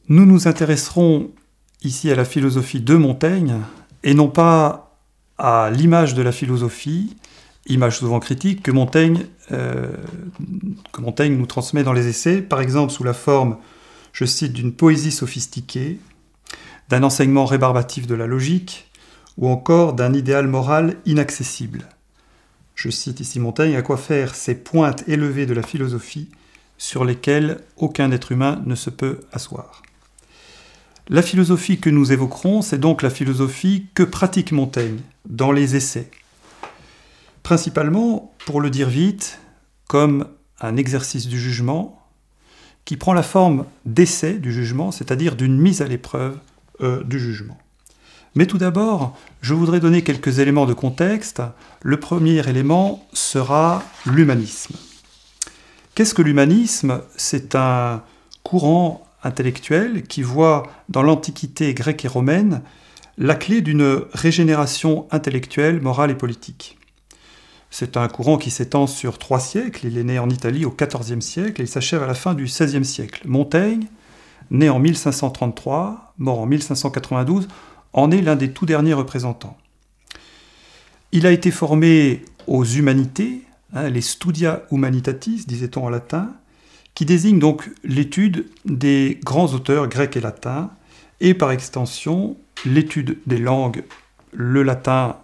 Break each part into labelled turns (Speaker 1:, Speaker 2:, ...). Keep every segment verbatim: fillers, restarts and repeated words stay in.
Speaker 1: Nous nous intéresserons ici à la philosophie de Montaigne, et non pas à l'image de la philosophie, image souvent critique, que Montaigne, euh, que Montaigne nous transmet dans les essais, par exemple sous la forme, je cite, d'une poésie sophistiquée, d'un enseignement rébarbatif de la logique, ou encore d'un idéal moral inaccessible. Je cite ici Montaigne, « À quoi faire ces pointes élevées de la philosophie sur lesquelles aucun être humain ne se peut asseoir ». La philosophie que nous évoquerons, c'est donc la philosophie que pratique Montaigne dans les essais. Principalement, pour le dire vite, comme un exercice du jugement qui prend la forme d'essai du jugement, c'est-à-dire d'une mise à l'épreuve euh, du jugement. Mais tout d'abord, je voudrais donner quelques éléments de contexte. Le premier élément sera l'humanisme. Qu'est-ce que l'humanisme ? C'est un courant intellectuel qui voit dans l'Antiquité grecque et romaine la clé d'une régénération intellectuelle, morale et politique. C'est un courant qui s'étend sur trois siècles. Il est né en Italie au quatorzième siècle et il s'achève à la fin du seizième siècle. Montaigne, né en mille cinq cent trente-trois, mort en mille cinq cent quatre-vingt-douze, en est l'un des tout derniers représentants. Il a été formé aux humanités, hein, les studia humanitatis, disait-on en latin, qui désigne donc l'étude des grands auteurs grecs et latins, et par extension l'étude des langues, le latin,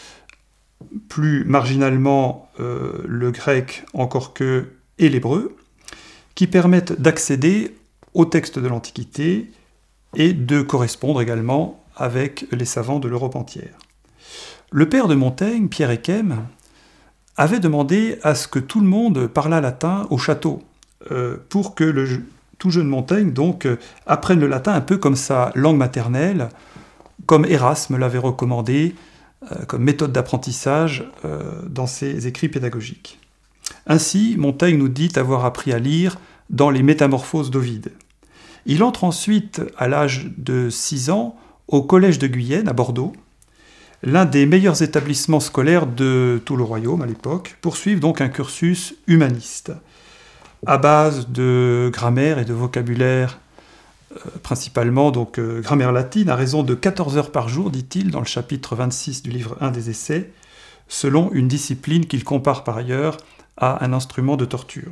Speaker 1: plus marginalement euh, le grec encore que, et l'hébreu, qui permettent d'accéder aux textes de l'Antiquité et de correspondre également avec les savants de l'Europe entière. Le père de Montaigne, Pierre Ayckhem, avait demandé à ce que tout le monde parlât latin au château, euh, pour que le tout jeune Montaigne donc euh, apprenne le latin un peu comme sa langue maternelle, comme Erasme l'avait recommandé, euh, comme méthode d'apprentissage euh, dans ses écrits pédagogiques. Ainsi, Montaigne nous dit avoir appris à lire dans les Métamorphoses d'Ovide. Il entre ensuite, à l'âge de six ans, au Collège de Guyenne, à Bordeaux, l'un des meilleurs établissements scolaires de tout le royaume à l'époque, pour suivre donc un cursus humaniste, à base de grammaire et de vocabulaire, euh, principalement donc euh, grammaire latine, à raison de quatorze heures par jour, dit-il, dans le chapitre vingt-six du livre un des Essais, selon une discipline qu'il compare par ailleurs à un instrument de torture.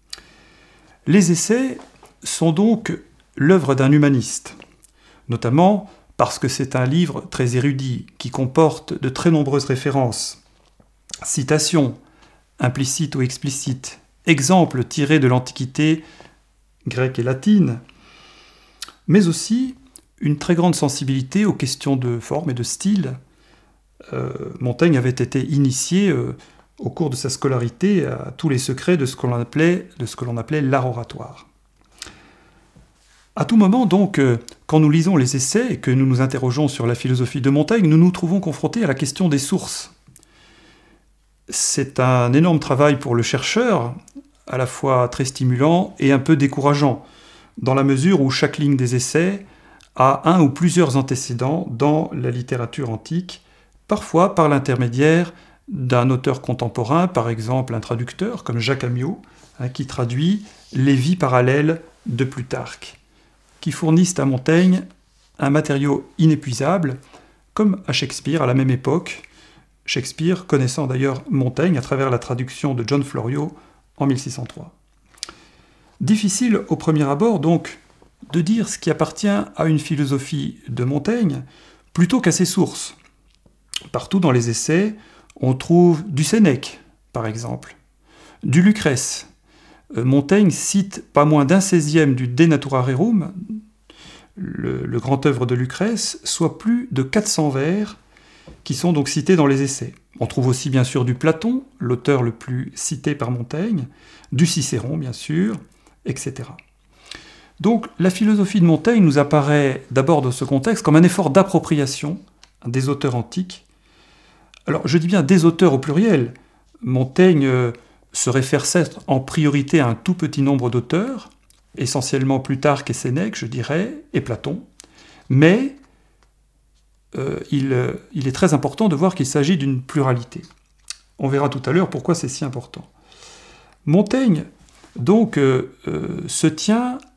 Speaker 1: Les Essais sont donc l'œuvre d'un humaniste, notamment parce que c'est un livre très érudit qui comporte de très nombreuses références, citations, implicites ou explicites, exemples tirés de l'Antiquité grecque et latine, mais aussi une très grande sensibilité aux questions de forme et de style. Euh, Montaigne avait été initié euh, au cours de sa scolarité à tous les secrets de ce que l'on appelait, de ce que l'on appelait l'art oratoire. À tout moment, donc, quand nous lisons les essais et que nous nous interrogeons sur la philosophie de Montaigne, nous nous trouvons confrontés à la question des sources. C'est un énorme travail pour le chercheur, à la fois très stimulant et un peu décourageant, dans la mesure où chaque ligne des essais a un ou plusieurs antécédents dans la littérature antique, parfois par l'intermédiaire d'un auteur contemporain, par exemple un traducteur comme Jacques Amyot, hein, qui traduit les vies parallèles de Plutarque, qui fournissent à Montaigne un matériau inépuisable, comme à Shakespeare à la même époque, Shakespeare connaissant d'ailleurs Montaigne à travers la traduction de John Florio en mille six cent trois. Difficile au premier abord donc de dire ce qui appartient à une philosophie de Montaigne plutôt qu'à ses sources. Partout dans les essais, on trouve du Sénèque, par exemple, du Lucrèce. Montaigne cite pas moins d'un seizième du De Natura Rerum, le, le grand œuvre de Lucrèce, soit plus de quatre cents vers qui sont donc cités dans les essais. On trouve aussi bien sûr du Platon, l'auteur le plus cité par Montaigne, du Cicéron bien sûr, et cetera. Donc la philosophie de Montaigne nous apparaît d'abord dans ce contexte comme un effort d'appropriation des auteurs antiques. Alors je dis bien des auteurs au pluriel. Montaigne euh, se réfère certes en priorité à un tout petit nombre d'auteurs, essentiellement Plutarque et Sénèque, je dirais, et Platon, mais euh, il, euh, il est très important de voir qu'il s'agit d'une pluralité. On verra tout à l'heure pourquoi c'est si important. Montaigne, donc, euh, euh, se tient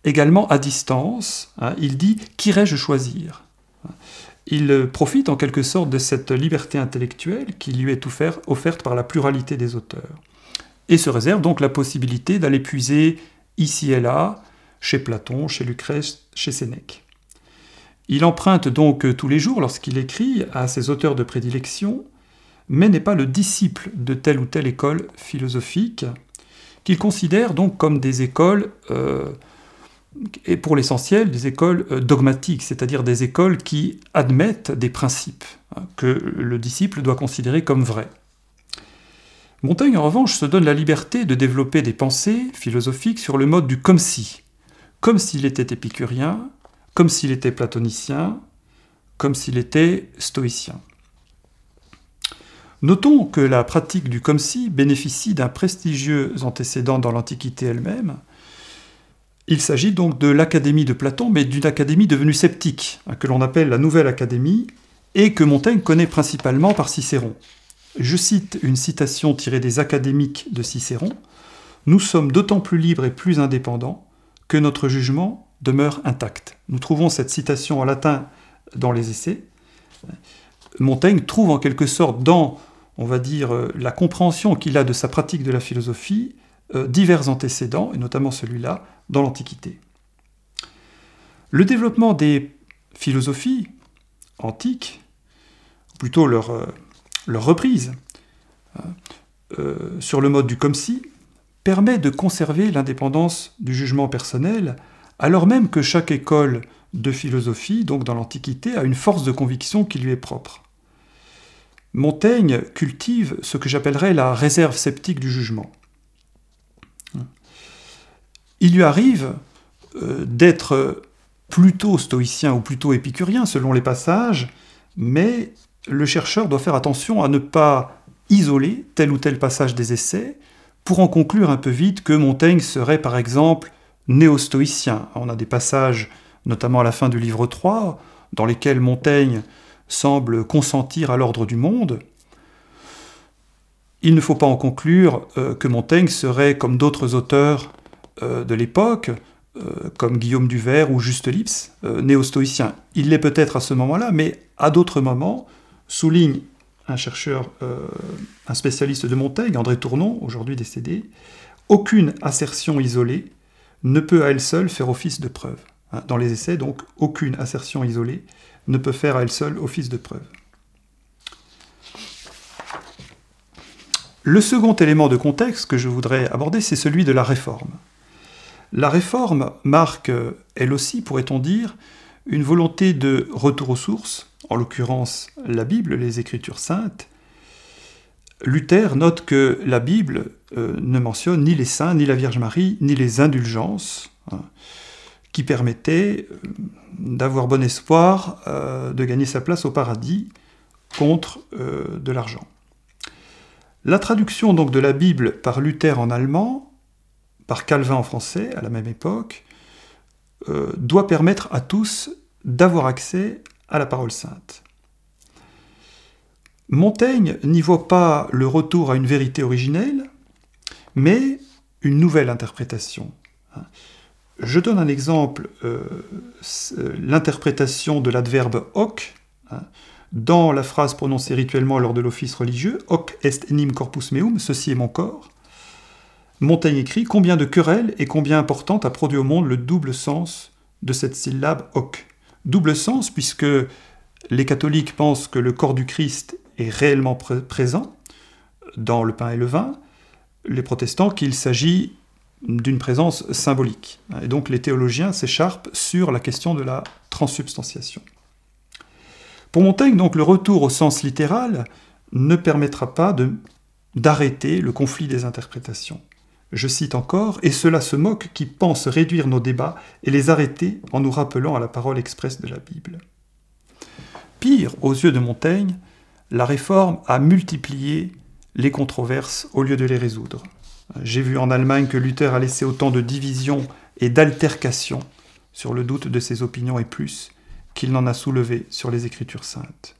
Speaker 1: également à distance. Hein, il dit « qu'irais-je choisir ?» Il profite en quelque sorte de cette liberté intellectuelle qui lui est offerte par la pluralité des auteurs, et se réserve donc la possibilité d'aller puiser ici et là, chez Platon, chez Lucrèce, chez Sénèque. Il emprunte donc tous les jours, lorsqu'il écrit, à ses auteurs de prédilection, mais n'est pas le disciple de telle ou telle école philosophique, qu'il considère donc comme des écoles, euh, et pour l'essentiel, des écoles dogmatiques, c'est-à-dire des écoles qui admettent des principes, hein, que le disciple doit considérer comme vrais. Montaigne, en revanche, se donne la liberté de développer des pensées philosophiques sur le mode du comme si, comme s'il était épicurien, comme s'il était platonicien, comme s'il était stoïcien. Notons que la pratique du comme si bénéficie d'un prestigieux antécédent dans l'Antiquité elle-même. Il s'agit donc de l'Académie de Platon, mais d'une académie devenue sceptique, que l'on appelle la Nouvelle Académie, et que Montaigne connaît principalement par Cicéron. Je cite une citation tirée des Académiques de Cicéron. « Nous sommes d'autant plus libres et plus indépendants que notre jugement demeure intact. » Nous trouvons cette citation en latin dans les Essais. Montaigne trouve en quelque sorte dans, on va dire, la compréhension qu'il a de sa pratique de la philosophie, euh, divers antécédents, et notamment celui-là, dans l'Antiquité. Le développement des philosophies antiques, ou plutôt leur, euh, leur reprise, euh, sur le mode du comme si, permet de conserver l'indépendance du jugement personnel, alors même que chaque école de philosophie, donc dans l'Antiquité, a une force de conviction qui lui est propre. Montaigne cultive ce que j'appellerais la réserve sceptique du jugement. Il lui arrive euh, d'être plutôt stoïcien ou plutôt épicurien selon les passages, mais le chercheur doit faire attention à ne pas isoler tel ou tel passage des Essais pour en conclure un peu vite que Montaigne serait par exemple néo-stoïcien. On a des passages, notamment à la fin du livre trois, dans lesquels Montaigne semble consentir à l'ordre du monde. Il ne faut pas en conclure euh, que Montaigne serait, comme d'autres auteurs euh, de l'époque, euh, comme Guillaume du Vers ou Juste Lipse, euh, néo-stoïcien. Il l'est peut-être à ce moment-là, mais à d'autres moments, souligne un chercheur, euh, un spécialiste de Montaigne, André Tournon, aujourd'hui décédé, aucune assertion isolée ne peut à elle seule faire office de preuve. Dans les Essais, donc, aucune assertion isolée ne peut faire à elle seule office de preuve. Le second élément de contexte que je voudrais aborder, c'est celui de la Réforme. La Réforme marque, elle aussi, pourrait-on dire, une volonté de retour aux sources, en l'occurrence la Bible, les Écritures saintes. Luther note que la Bible euh, ne mentionne ni les saints, ni la Vierge Marie, ni les indulgences, hein, qui permettaient euh, d'avoir bon espoir euh, de gagner sa place au paradis contre euh, de l'argent. La traduction donc de la Bible par Luther en allemand, par Calvin en français à la même époque, euh, doit permettre à tous d'avoir accès à la parole sainte. Montaigne n'y voit pas le retour à une vérité originelle, mais une nouvelle interprétation. Je donne un exemple, euh, l'interprétation de l'adverbe hoc, hein, dans la phrase prononcée rituellement lors de l'office religieux, hoc est enim corpus meum, ceci est mon corps. Montaigne écrit « Combien de querelles et combien importante a produit au monde le double sens de cette syllabe hoc ». Double sens puisque les catholiques pensent que le corps du Christ est réellement pr- présent dans le pain et le vin, les protestants qu'il s'agit d'une présence symbolique. Et donc les théologiens s'écharpent sur la question de la transsubstantiation. Pour Montaigne, donc, le retour au sens littéral ne permettra pas de, d'arrêter le conflit des interprétations. Je cite encore « Et cela se moque qui pense réduire nos débats et les arrêter en nous rappelant à la parole expresse de la Bible. » Pire, aux yeux de Montaigne, la Réforme a multiplié les controverses au lieu de les résoudre. J'ai vu en Allemagne que Luther a laissé autant de divisions et d'altercations sur le doute de ses opinions et plus qu'il n'en a soulevé sur les Écritures saintes.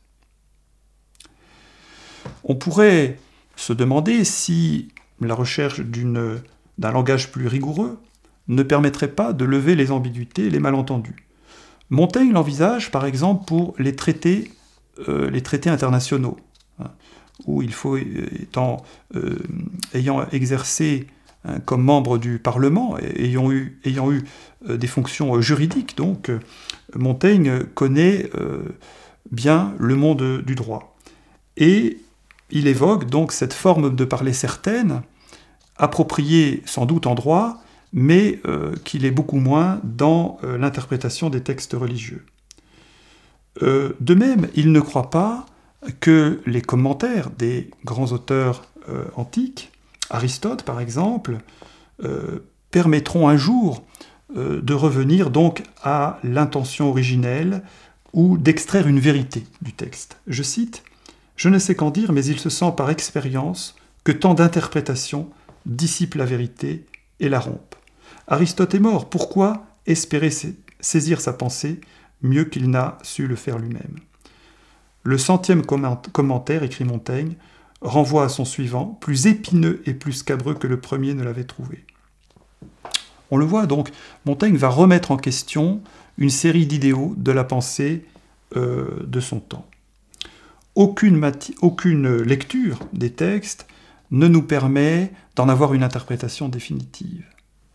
Speaker 1: On pourrait se demander si la recherche d'une, d'un langage plus rigoureux ne permettrait pas de lever les ambiguïtés et les malentendus. Montaigne l'envisage, par exemple, pour les traités, euh, les traités internationaux, hein, où il faut, étant, euh, ayant exercé hein, comme membre du Parlement, ayant eu, ayant eu euh, des fonctions juridiques, donc, euh, Montaigne connaît euh, bien le monde du droit. Et il évoque donc cette forme de parler certaine, appropriée sans doute en droit, mais euh, qu'il est beaucoup moins dans euh, l'interprétation des textes religieux. Euh, de même, il ne croit pas que les commentaires des grands auteurs euh, antiques, Aristote par exemple, euh, permettront un jour euh, de revenir donc à l'intention originelle ou d'extraire une vérité du texte. Je cite « Je ne sais qu'en dire, mais il se sent par expérience que tant d'interprétations dissipent la vérité et la rompent. Aristote est mort, pourquoi espérer saisir sa pensée mieux qu'il n'a su le faire lui-même ?» Le centième commentaire, écrit Montaigne, renvoie à son suivant, plus épineux et plus scabreux que le premier ne l'avait trouvé. On le voit donc, Montaigne va remettre en question une série d'idéaux de la pensée euh, de son temps. Aucune, mati- aucune lecture des textes ne nous permet d'en avoir une interprétation définitive.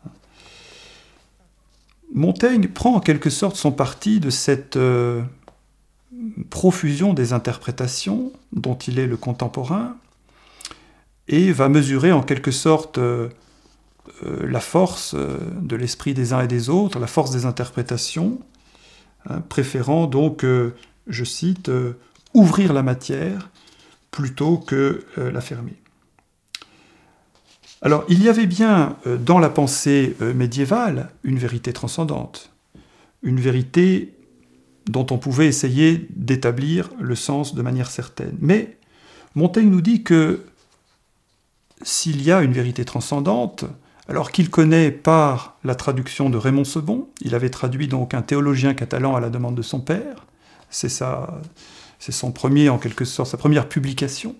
Speaker 1: Montaigne prend en quelque sorte son parti de cette euh, profusion des interprétations dont il est le contemporain et va mesurer en quelque sorte euh, euh, la force euh, de l'esprit des uns et des autres, la force des interprétations, hein, préférant donc, euh, je cite, euh, « ouvrir la matière plutôt que euh, la fermer ». Alors, il y avait bien euh, dans la pensée euh, médiévale une vérité transcendante, une vérité dont on pouvait essayer d'établir le sens de manière certaine. Mais Montaigne nous dit que s'il y a une vérité transcendante, alors qu'il connaît par la traduction de Raymond Sebon, il avait traduit donc un théologien catalan à la demande de son père, c'est sa, c'est son premier, en quelque sorte, sa première publication.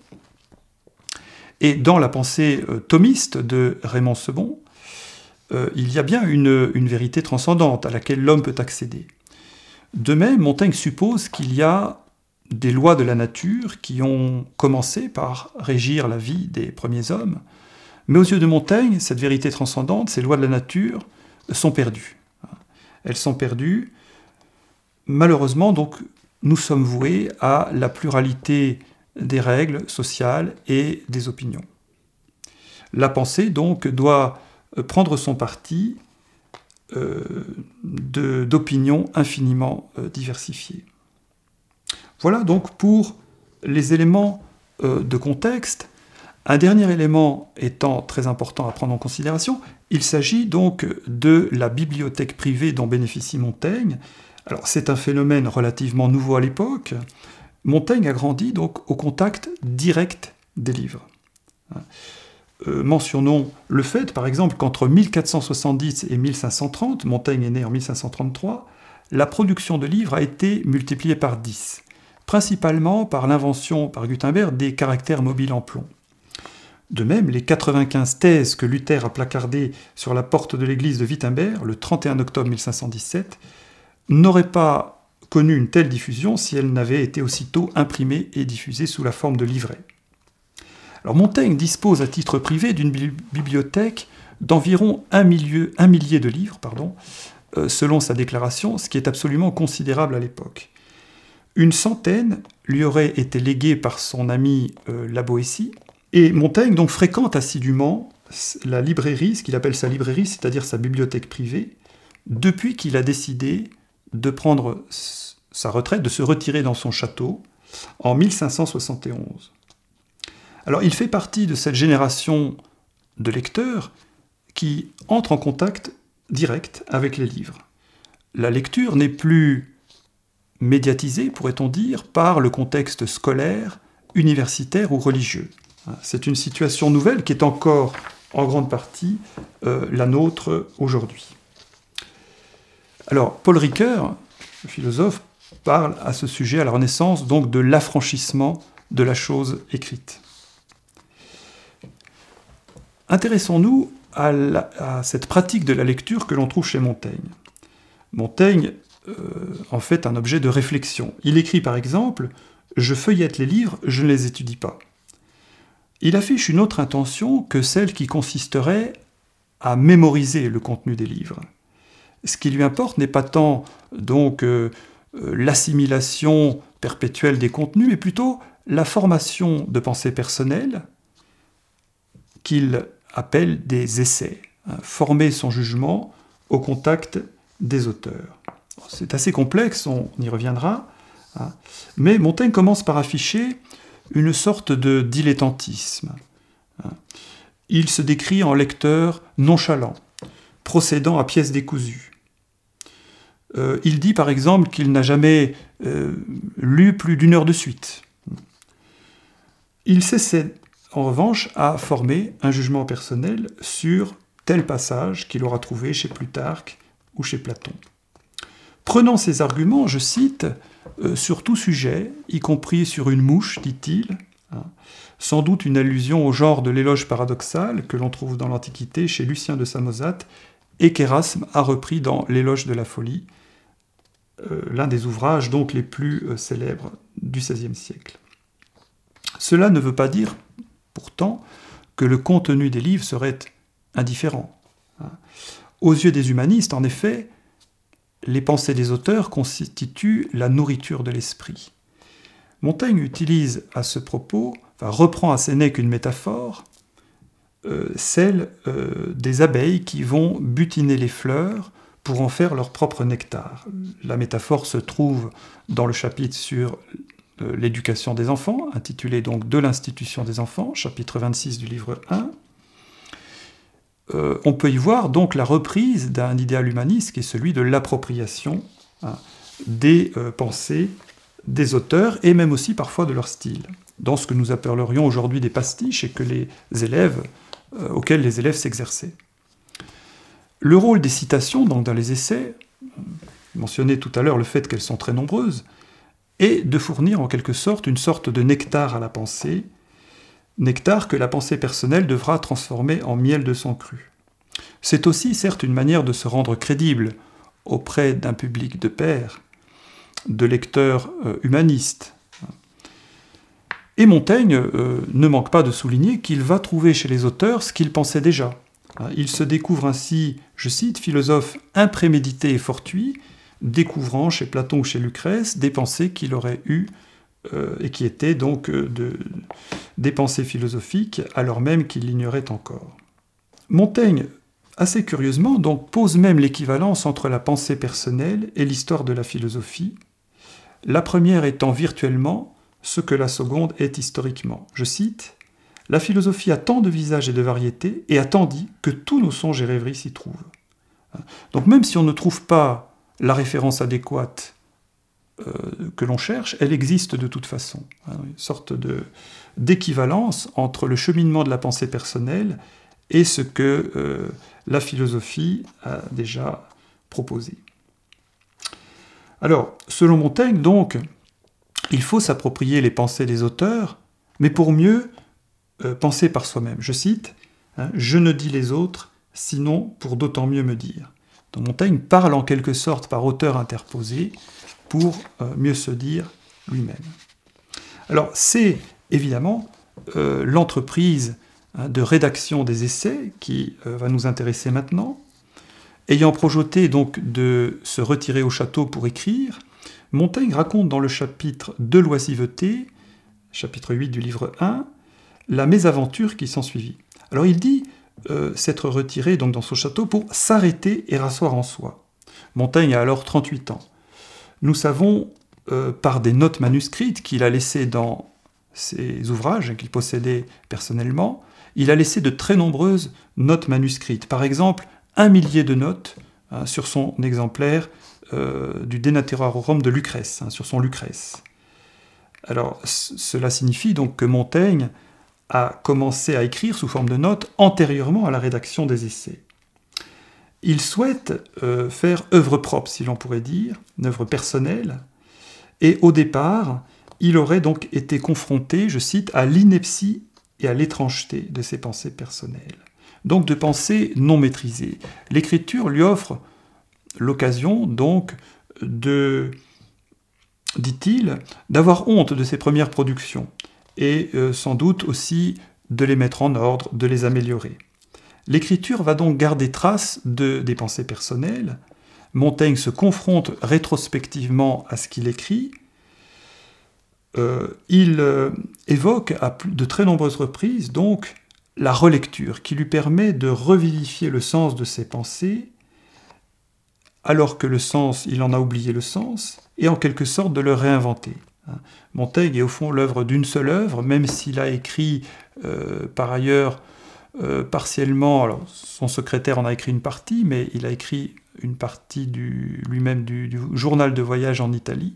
Speaker 1: Et dans la pensée euh, thomiste de Raymond Sebon, euh, il y a bien une, une vérité transcendante à laquelle l'homme peut accéder. De même, Montaigne suppose qu'il y a des lois de la nature qui ont commencé par régir la vie des premiers hommes, mais aux yeux de Montaigne, cette vérité transcendante, ces lois de la nature, sont perdues. Elles sont perdues. Malheureusement, donc, nous sommes voués à la pluralité des règles sociales et des opinions. La pensée, donc, doit prendre son parti euh, de, d'opinions infiniment euh, diversifiées. Voilà donc pour les éléments euh, de contexte. Un dernier élément étant très important à prendre en considération, il s'agit donc de la bibliothèque privée dont bénéficie Montaigne. Alors, c'est un phénomène relativement nouveau à l'époque. Montaigne a grandi donc au contact direct des livres. Euh, mentionnons le fait, par exemple, qu'entre mille quatre cent soixante-dix et mille cinq cent trente, Montaigne est né en mille cinq cent trente-trois, la production de livres a été multipliée par dix, principalement par l'invention par Gutenberg des caractères mobiles en plomb. De même, les quatre-vingt-quinze thèses que Luther a placardées sur la porte de l'église de Wittenberg le trente et un octobre mille cinq cent dix-sept n'auraient pas connu une telle diffusion si elle n'avait été aussitôt imprimée et diffusée sous la forme de livrets. Alors Montaigne dispose à titre privé d'une bibliothèque d'environ un, milieu, un millier de livres, pardon, euh, selon sa déclaration, ce qui est absolument considérable à l'époque. Une centaine lui aurait été léguée par son ami euh, La Boétie, et Montaigne donc fréquente assidûment la librairie, ce qu'il appelle sa librairie, c'est-à-dire sa bibliothèque privée, depuis qu'il a décidé de prendre sa retraite, de se retirer dans son château en mille cinq cent soixante et onze. Alors il fait partie de cette génération de lecteurs qui entrent en contact direct avec les livres. La lecture n'est plus médiatisée, pourrait-on dire, par le contexte scolaire, universitaire ou religieux. C'est une situation nouvelle qui est encore en grande partie euh, la nôtre aujourd'hui. Alors, Paul Ricoeur, le philosophe, parle à ce sujet, à la Renaissance, donc de l'affranchissement de la chose écrite. Intéressons-nous à, la, à cette pratique de la lecture que l'on trouve chez Montaigne. Montaigne euh, en fait un objet de réflexion. Il écrit par exemple « Je feuillette les livres, je ne les étudie pas ». Il affiche une autre intention que celle qui consisterait à mémoriser le contenu des livres. Ce qui lui importe n'est pas tant donc euh, l'assimilation perpétuelle des contenus, mais plutôt la formation de pensée personnelle qu'il appelle des essais, hein, former son jugement au contact des auteurs. C'est assez complexe, on y reviendra, hein, mais Montaigne commence par afficher une sorte de dilettantisme. Hein. Il se décrit en lecteur nonchalant, procédant à pièce décousue. Euh, il dit par exemple qu'il n'a jamais euh, lu plus d'une heure de suite. Il s'essaie en revanche à former un jugement personnel sur tel passage qu'il aura trouvé chez Plutarque ou chez Platon. Prenant ces arguments, je cite, euh, sur tout sujet, y compris sur une mouche, dit-il, hein, sans doute une allusion au genre de l'éloge paradoxal que l'on trouve dans l'Antiquité chez Lucien de Samosate et qu'Érasme a repris dans l'éloge de la folie, euh, l'un des ouvrages donc les plus euh, célèbres du seizième siècle. Cela ne veut pas dire, pourtant, que le contenu des livres serait indifférent. Hein. Aux yeux des humanistes, en effet, les pensées des auteurs constituent la nourriture de l'esprit. Montaigne utilise à ce propos, enfin, reprend à Sénèque une métaphore, euh, celle euh, des abeilles qui vont butiner les fleurs pour en faire leur propre nectar. La métaphore se trouve dans le chapitre sur euh, l'éducation des enfants, intitulé donc « De l'institution des enfants », chapitre vingt-six du livre un. Euh, on peut y voir donc la reprise d'un idéal humaniste qui est celui de l'appropriation, hein, des euh, pensées des auteurs et même aussi parfois de leur style, dans ce que nous appellerions aujourd'hui des pastiches et que les élèves, euh, auxquels les élèves s'exerçaient. Le rôle des citations, donc dans les essais, mentionné tout à l'heure le fait qu'elles sont très nombreuses, est de fournir en quelque sorte une sorte de nectar à la pensée, nectar que la pensée personnelle devra transformer en miel de son cru. C'est aussi, certes, une manière de se rendre crédible auprès d'un public de pairs, de lecteurs euh, humanistes. Et Montaigne euh, ne manque pas de souligner qu'il va trouver chez les auteurs ce qu'il pensait déjà. Il se découvre ainsi, je cite, philosophe imprémédité et fortuit, découvrant chez Platon ou chez Lucrèce des pensées qu'il aurait eues euh, et qui étaient donc euh, de, des pensées philosophiques, alors même qu'il l'ignorait encore. Montaigne, assez curieusement, donc, pose même l'équivalence entre la pensée personnelle et l'histoire de la philosophie, la première étant virtuellement ce que la seconde est historiquement. Je cite, « La philosophie a tant de visages et de variétés, et a tant dit que tous nos songes et rêveries s'y trouvent. » Donc même si on ne trouve pas la référence adéquate euh, que l'on cherche, elle existe de toute façon. Une sorte de, d'équivalence entre le cheminement de la pensée personnelle et ce que euh, la philosophie a déjà proposé. Alors, selon Montaigne, donc, il faut s'approprier les pensées des auteurs, mais pour mieux euh, penser par soi-même. Je cite, hein, « Je ne dis les autres, sinon pour d'autant mieux me dire ». Donc Montaigne parle en quelque sorte par auteur interposé pour euh, mieux se dire lui-même. Alors, c'est évidemment euh, l'entreprise hein, de rédaction des essais qui euh, va nous intéresser maintenant. Ayant projeté donc de se retirer au château pour écrire, Montaigne raconte dans le chapitre de l'oisiveté, chapitre huit du livre un, la mésaventure qui s'ensuivit. Alors il dit euh, s'être retiré donc dans son château pour s'arrêter et rasseoir en soi. Montaigne a alors trente-huit ans. Nous savons euh, par des notes manuscrites qu'il a laissées dans ses ouvrages qu'il possédait personnellement, il a laissé de très nombreuses notes manuscrites. Par exemple, un millier de notes hein, sur son exemplaire euh, du De Naturarum de Lucrèce, hein, sur son Lucrèce. Alors, c- cela signifie donc que Montaigne a commencé à écrire sous forme de notes antérieurement à la rédaction des essais. Il souhaite euh, faire œuvre propre, si l'on pourrait dire, une œuvre personnelle, et au départ, il aurait donc été confronté, je cite, à l'ineptie et à l'étrangeté de ses pensées personnelles. donc de pensées non maîtrisées. L'écriture lui offre l'occasion, donc, de, dit-il, d'avoir honte de ses premières productions, et euh, sans doute aussi de les mettre en ordre, de les améliorer. L'écriture va donc garder trace de, des pensées personnelles. Montaigne se confronte rétrospectivement à ce qu'il écrit. Euh, il euh, évoque à plus de très nombreuses reprises donc la relecture qui lui permet de revivifier le sens de ses pensées, alors que le sens, il en a oublié le sens, et en quelque sorte de le réinventer. Montaigne est au fond l'œuvre d'une seule œuvre, même s'il a écrit euh, par ailleurs euh, partiellement, alors son secrétaire en a écrit une partie, mais il a écrit une partie du, lui-même du, du journal de voyage en Italie,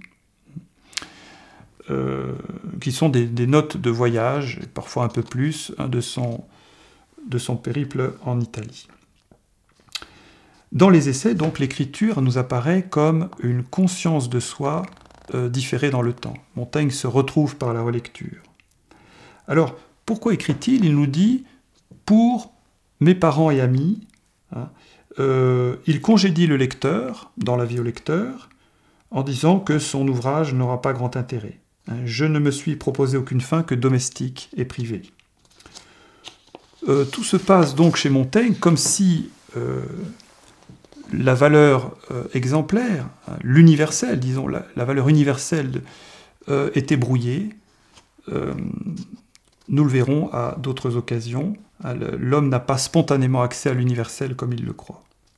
Speaker 1: euh, qui sont des, des notes de voyage, parfois un peu plus, hein, de, son, de son périple en Italie. Dans les essais, donc, l'écriture nous apparaît comme une conscience de soi euh, différée dans le temps. Montaigne se retrouve par la relecture. Alors, pourquoi écrit-il? Il nous dit « pour mes parents et amis hein, ». Euh, il congédie le lecteur, dans l'avis au lecteur, en disant que son ouvrage n'aura pas grand intérêt. Hein, je ne me suis proposé aucune fin que domestique et privée. Euh, tout se passe donc chez Montaigne comme si euh, la valeur euh, exemplaire, hein, l'universel, disons, la, la valeur universelle de, euh, était brouillée. Euh, nous le verrons à d'autres occasions. Hein, l'homme n'a pas spontanément accès à l'universel comme il le croit.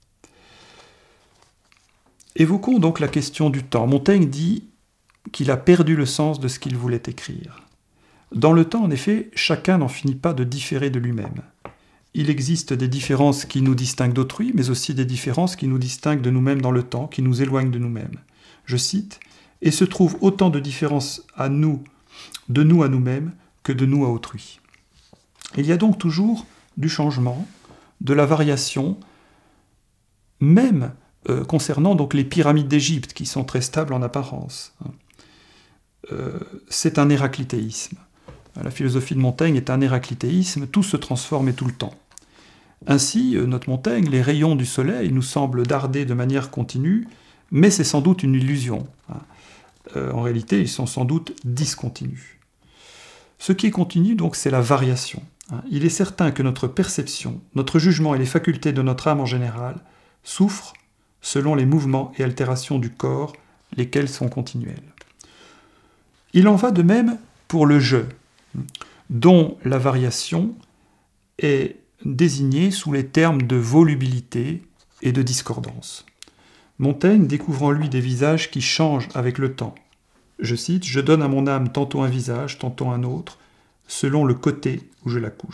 Speaker 1: Évoquons donc la question du temps. Montaigne dit qu'il a perdu le sens de ce qu'il voulait écrire. Dans le temps, en effet, chacun n'en finit pas de différer de lui-même. Il existe des différences qui nous distinguent d'autrui, mais aussi des différences qui nous distinguent de nous-mêmes dans le temps, qui nous éloignent de nous-mêmes. Je cite, « Et se trouve autant de différences à nous, de nous à nous-mêmes, que de nous à autrui. » Il y a donc toujours du changement, de la variation, même euh, concernant donc les pyramides d'Égypte, qui sont très stables en apparence. Euh, c'est un héraclitéisme. La philosophie de Montaigne est un héraclitéisme, tout se transforme et tout le temps. Ainsi, note Montaigne, les rayons du soleil nous semblent darder de manière continue, mais c'est sans doute une illusion. Euh, en réalité, ils sont sans doute discontinus. Ce qui est continu, donc, c'est la variation. Il est certain que notre perception, notre jugement et les facultés de notre âme en général souffrent selon les mouvements et altérations du corps, lesquels sont continuels. Il en va de même pour le jeu, dont la variation est désignée sous les termes de volubilité et de discordance. Montaigne découvre en lui des visages qui changent avec le temps. Je cite, « Je donne à mon âme tantôt un visage, tantôt un autre, selon le côté où je la couche. »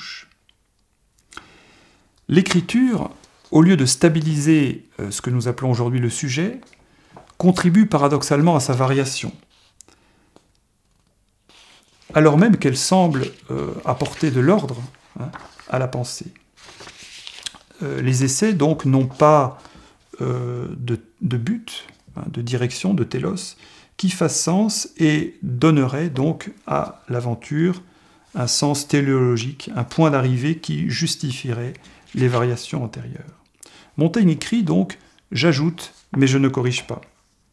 Speaker 1: L'écriture, au lieu de stabiliser ce que nous appelons aujourd'hui le sujet, contribue paradoxalement à sa variation, alors même qu'elle semble euh, apporter de l'ordre hein, à la pensée. Euh, les essais, donc, n'ont pas euh, de, de but, hein, de direction, de télos, qui fasse sens et donnerait donc à l'aventure un sens téléologique, un point d'arrivée qui justifierait les variations antérieures. Montaigne écrit donc « J'ajoute, mais je ne corrige pas ».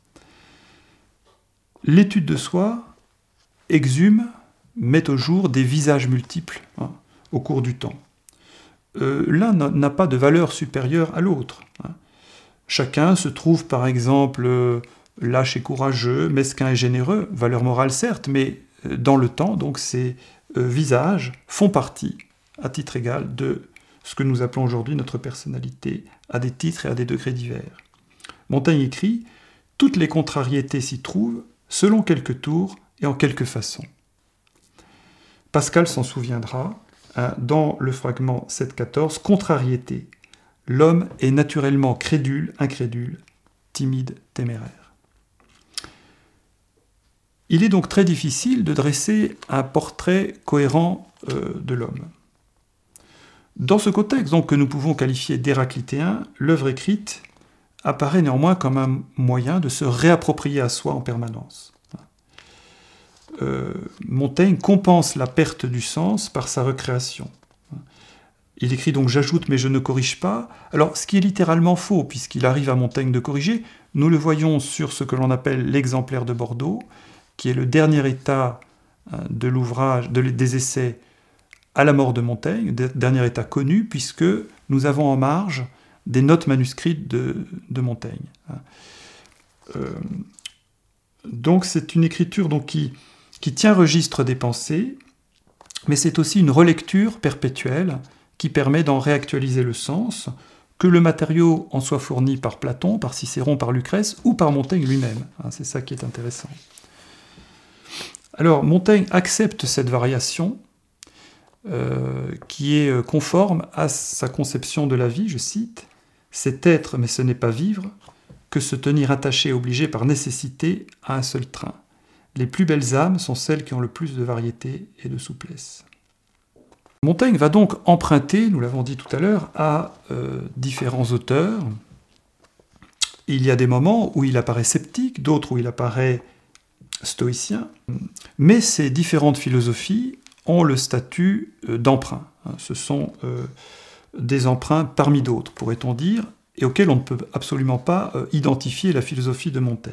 Speaker 1: L'étude de soi exhume, met au jour des visages multiples hein, au cours du temps. Euh, L'un n'a pas de valeur supérieure à l'autre. Hein. Chacun se trouve par exemple euh, lâche et courageux, mesquin et généreux, valeur morale certes, mais euh, dans le temps, donc ces euh, visages font partie, à titre égal, de ce que nous appelons aujourd'hui notre personnalité, à des titres et à des degrés divers. Montaigne écrit « Toutes les contrariétés s'y trouvent, selon quelques tours et en quelque façon. » Pascal s'en souviendra, hein, dans le fragment sept quatorze, « Contrariété. L'homme est naturellement crédule, incrédule, timide, téméraire. » Il est donc très difficile de dresser un portrait cohérent euh, de l'homme. Dans ce contexte donc, que nous pouvons qualifier d'héraclitéen, l'œuvre écrite apparaît néanmoins comme un moyen de se réapproprier à soi en permanence. Euh, Montaigne compense la perte du sens par sa recréation. Il écrit donc « j'ajoute mais je ne corrige pas ». Alors, ce qui est littéralement faux, puisqu'il arrive à Montaigne de corriger, nous le voyons sur ce que l'on appelle l'exemplaire de Bordeaux, qui est le dernier état de l'ouvrage, de, des essais à la mort de Montaigne, dernier état connu, puisque nous avons en marge des notes manuscrites de, de Montaigne. Euh, donc c'est une écriture donc, qui, qui tient registre des pensées, mais c'est aussi une relecture perpétuelle qui permet d'en réactualiser le sens, que le matériau en soit fourni par Platon, par Cicéron, par Lucrèce ou par Montaigne lui-même. C'est ça qui est intéressant. Alors, Montaigne accepte cette variation euh, qui est conforme à sa conception de la vie, je cite, « C'est être, mais ce n'est pas vivre, que se tenir attaché et obligé par nécessité à un seul train. Les plus belles âmes sont celles qui ont le plus de variété et de souplesse. » Montaigne va donc emprunter, nous l'avons dit tout à l'heure, à euh, différents auteurs. Il y a des moments où il apparaît sceptique, d'autres où il apparaît stoïcien, mais ces différentes philosophies ont le statut euh, d'emprunt. Ce sont euh, des emprunts parmi d'autres, pourrait-on dire, et auxquels on ne peut absolument pas euh, identifier la philosophie de Montaigne.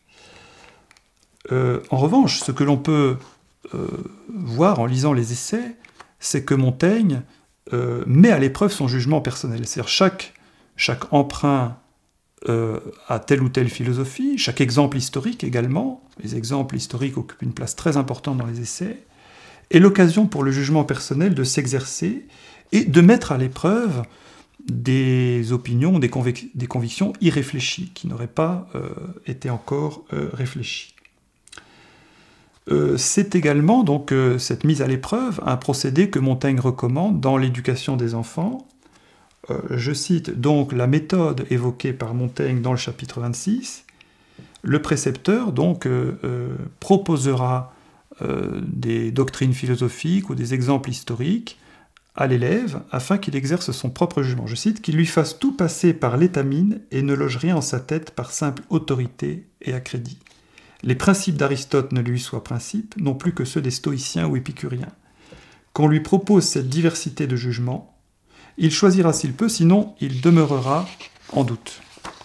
Speaker 1: Euh, en revanche, ce que l'on peut euh, voir en lisant les essais, c'est que Montaigne euh, met à l'épreuve son jugement personnel. C'est-à-dire chaque, chaque emprunt euh, à telle ou telle philosophie, chaque exemple historique également, les exemples historiques occupent une place très importante dans les essais, est l'occasion pour le jugement personnel de s'exercer et de mettre à l'épreuve des opinions, des, convic- des convictions irréfléchies, qui n'auraient pas euh, été encore euh, réfléchies. Euh, c'est également donc euh, cette mise à l'épreuve un procédé que Montaigne recommande dans l'éducation des enfants. Euh, je cite donc la méthode évoquée par Montaigne dans le chapitre vingt-six. Le précepteur donc euh, euh, proposera euh, des doctrines philosophiques ou des exemples historiques à l'élève afin qu'il exerce son propre jugement. Je cite, qu'il lui fasse tout passer par l'étamine et ne loge rien en sa tête par simple autorité et à crédit. Les principes d'Aristote ne lui soient principes, non plus que ceux des stoïciens ou épicuriens. Qu'on lui propose cette diversité de jugements, il choisira s'il peut, sinon il demeurera en doute.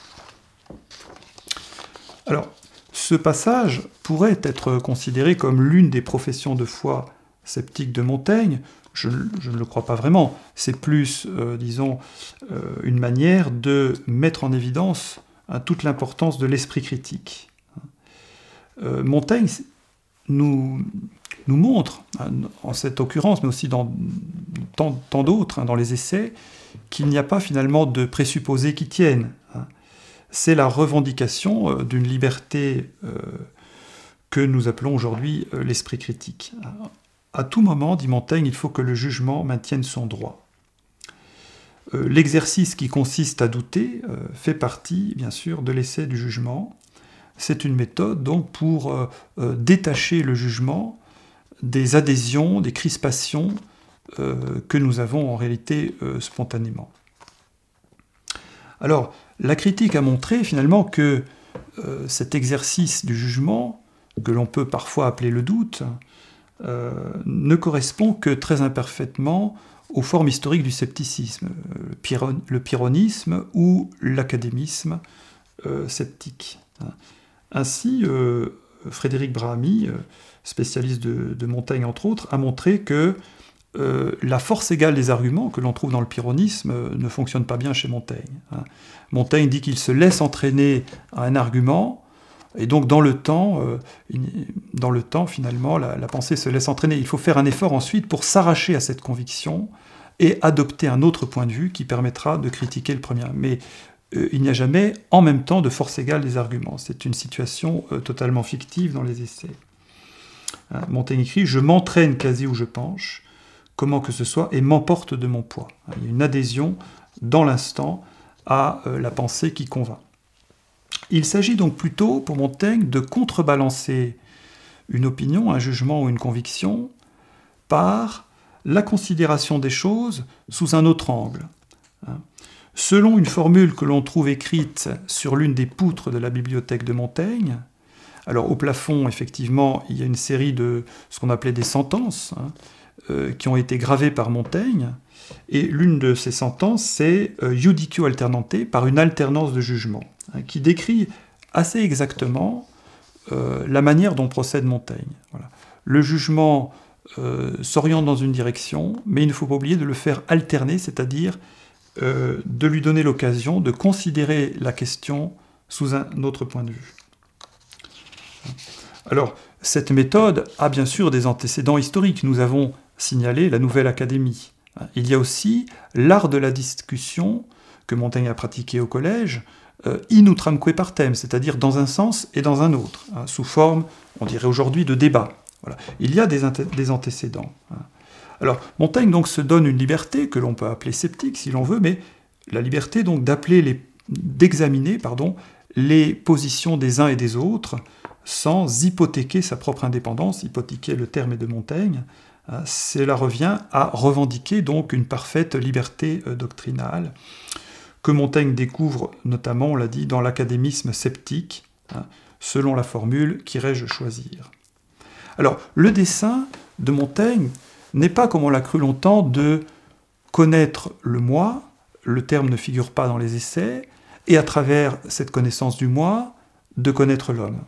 Speaker 1: Alors, ce passage pourrait être considéré comme l'une des professions de foi sceptiques de Montaigne. Je, je ne le crois pas vraiment. C'est plus, euh, disons, euh, une manière de mettre en évidence hein, toute l'importance de l'esprit critique. Euh, Montaigne nous, nous montre, hein, en cette occurrence, mais aussi dans tant, tant d'autres, hein, dans les essais, qu'il n'y a pas finalement de présupposés qui tiennent. Hein. C'est la revendication euh, d'une liberté euh, que nous appelons aujourd'hui euh, l'esprit critique. À tout moment, dit Montaigne, il faut que le jugement maintienne son droit. Euh, l'exercice qui consiste à douter euh, fait partie, bien sûr, de l'essai du jugement. C'est une méthode donc pour euh, euh, détacher le jugement des adhésions, des crispations euh, que nous avons en réalité euh, spontanément. Alors, la critique a montré finalement que euh, cet exercice du jugement, que l'on peut parfois appeler le doute, euh, ne correspond que très imparfaitement aux formes historiques du scepticisme, le, pyron- le pyrrhonisme ou l'académisme euh, sceptique. Ainsi, euh, Frédéric Brahamy, spécialiste de, de Montaigne entre autres, a montré que euh, la force égale des arguments que l'on trouve dans le pyrrhonisme euh, ne fonctionne pas bien chez Montaigne. Hein. Montaigne dit qu'il se laisse entraîner à un argument, et donc dans le temps, euh, dans le temps finalement, la, la pensée se laisse entraîner. Il faut faire un effort ensuite pour s'arracher à cette conviction et adopter un autre point de vue qui permettra de critiquer le premier. Mais Euh, il n'y a jamais en même temps de force égale des arguments. C'est une situation euh, totalement fictive dans les essais. Hein, Montaigne écrit « Je m'entraîne quasi où je penche, comment que ce soit, et m'emporte de mon poids. » hein, Il y a une adhésion dans l'instant à euh, la pensée qui convainc. Il s'agit donc plutôt, pour Montaigne, de contrebalancer une opinion, un jugement ou une conviction par la considération des choses sous un autre angle. Hein. Selon une formule que l'on trouve écrite sur l'une des poutres de la bibliothèque de Montaigne, alors au plafond, effectivement, il y a une série de ce qu'on appelait des sentences, hein, euh, qui ont été gravées par Montaigne, Et l'une de ces sentences, c'est euh, « iudicio alternante » par une alternance de jugement, hein, qui décrit assez exactement euh, la manière dont procède Montaigne. Voilà. Le jugement euh, s'oriente dans une direction, mais il ne faut pas oublier de le faire alterner, c'est-à-dire euh, de lui donner l'occasion de considérer la question sous un autre point de vue. Alors, cette méthode a bien sûr des antécédents historiques. Nous avons signalé la Nouvelle Académie. Il y a aussi l'art de la discussion que Montaigne a pratiqué au collège, euh, in utramque partem, c'est-à-dire dans un sens et dans un autre, hein, sous forme, on dirait aujourd'hui, de débat. Voilà. Il y a des, des antécédents. Hein. Alors, Montaigne donc se donne une liberté que l'on peut appeler sceptique si l'on veut, mais la liberté donc d'appeler les, d'examiner, pardon, les positions des uns et des autres sans hypothéquer sa propre indépendance. Hypothéquer, le terme est de Montaigne. Hein, cela revient à revendiquer donc une parfaite liberté euh, doctrinale que Montaigne découvre notamment, on l'a dit, dans l'académisme sceptique, hein, selon la formule « qu'irais-je choisir ?» Alors, le dessein de Montaigne n'est pas, comme on l'a cru longtemps, de connaître le moi, le terme ne figure pas dans les essais, et à travers cette connaissance du moi, de connaître l'homme.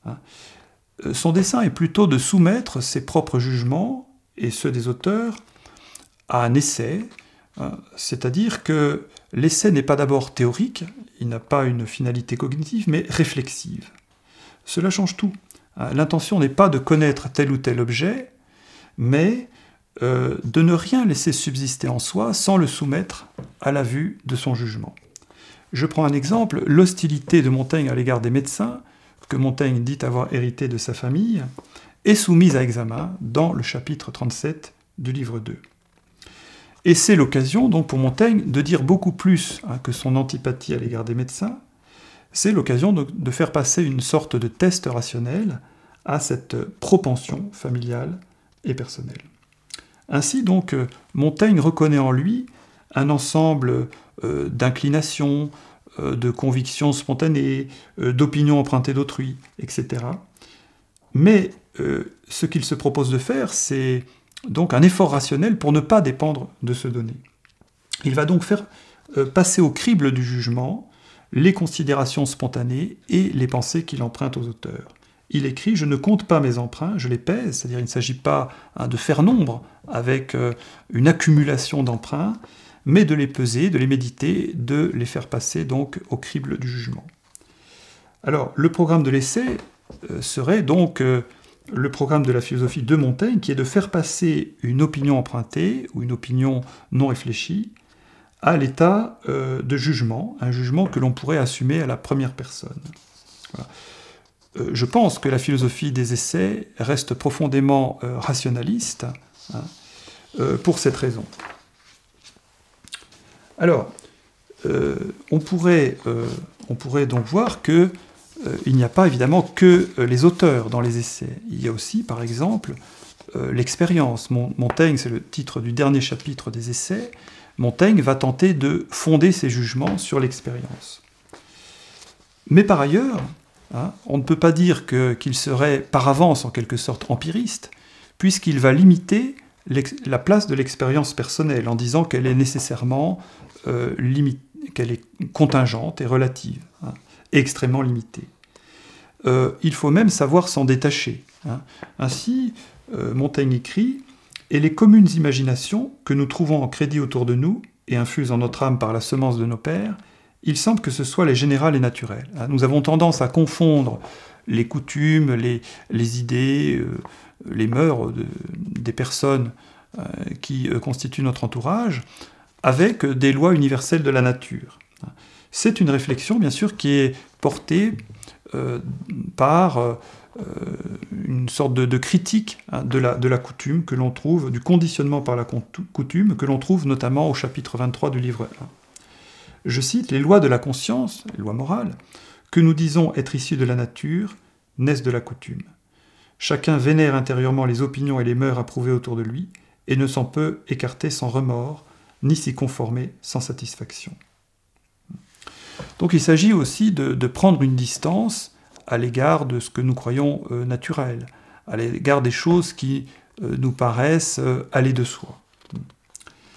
Speaker 1: Son dessein est plutôt de soumettre ses propres jugements, et ceux des auteurs, à un essai, c'est-à-dire que l'essai n'est pas d'abord théorique, il n'a pas une finalité cognitive, mais réflexive. Cela change tout. L'intention n'est pas de connaître tel ou tel objet, mais euh, de ne rien laisser subsister en soi sans le soumettre à la vue de son jugement. Je prends un exemple, l'hostilité de Montaigne à l'égard des médecins, que Montaigne dit avoir hérité de sa famille, est soumise à examen dans le chapitre trente-sept du livre deux. Et c'est l'occasion donc pour Montaigne de dire beaucoup plus hein, que son antipathie à l'égard des médecins. C'est l'occasion de, de faire passer une sorte de test rationnel à cette propension familiale et personnelle. Ainsi donc, Montaigne reconnaît en lui un ensemble euh, d'inclinations, euh, de convictions spontanées, euh, d'opinions empruntées d'autrui, et cetera. Mais euh, ce qu'il se propose de faire, c'est donc un effort rationnel pour ne pas dépendre de ce donné. Il va donc faire euh, passer au crible du jugement les considérations spontanées et les pensées qu'il emprunte aux auteurs. Il écrit « Je ne compte pas mes emprunts, je les pèse », c'est-à-dire il ne s'agit pas hein, de faire nombre avec euh, une accumulation d'emprunts, mais de les peser, de les méditer, de les faire passer donc au crible du jugement. Alors, le programme de l'essai euh, serait donc euh, le programme de la philosophie de Montaigne, qui est de faire passer une opinion empruntée, ou une opinion non réfléchie, à l'état euh, de jugement, un jugement que l'on pourrait assumer à la première personne. Voilà. Euh, je pense que la philosophie des essais reste profondément euh, rationaliste, hein, euh, pour cette raison. Alors, euh, on, pourrait, euh, on pourrait donc voir que euh, il n'y a pas évidemment que euh, les auteurs dans les essais. Il y a aussi, par exemple, euh, l'expérience. Montaigne, c'est le titre du dernier chapitre des essais. Montaigne va tenter de fonder ses jugements sur l'expérience. Mais par ailleurs, hein, on ne peut pas dire que, qu'il serait par avance en quelque sorte empiriste, puisqu'il va limiter la place de l'expérience personnelle en disant qu'elle est nécessairement euh, limite, qu'elle est contingente et relative, hein, et extrêmement limitée. Euh, il faut même savoir s'en détacher. Hein. Ainsi, euh, Montaigne écrit « Et les communes imaginations que nous trouvons en crédit autour de nous et infusent en notre âme par la semence de nos pères, il semble que ce soit les générales et naturelles. Hein. Nous avons tendance à confondre les coutumes, les, les idées, euh, les mœurs de, des personnes euh, qui euh, constituent notre entourage avec euh, des lois universelles de la nature. C'est une réflexion, bien sûr, qui est portée euh, par euh, une sorte de, de critique hein, de, la, de la coutume que l'on trouve, du conditionnement par la coutume, que l'on trouve notamment au chapitre vingt-trois du livre un. Je cite « Les lois de la conscience, les lois morales, que nous disons être issues de la nature, naissent de la coutume. Chacun vénère intérieurement les opinions et les mœurs approuvées autour de lui, et ne s'en peut écarter sans remords, ni s'y conformer sans satisfaction. » Donc il s'agit aussi de, de prendre une distance à l'égard de ce que nous croyons euh, naturel, à l'égard des choses qui euh, nous paraissent euh, aller de soi.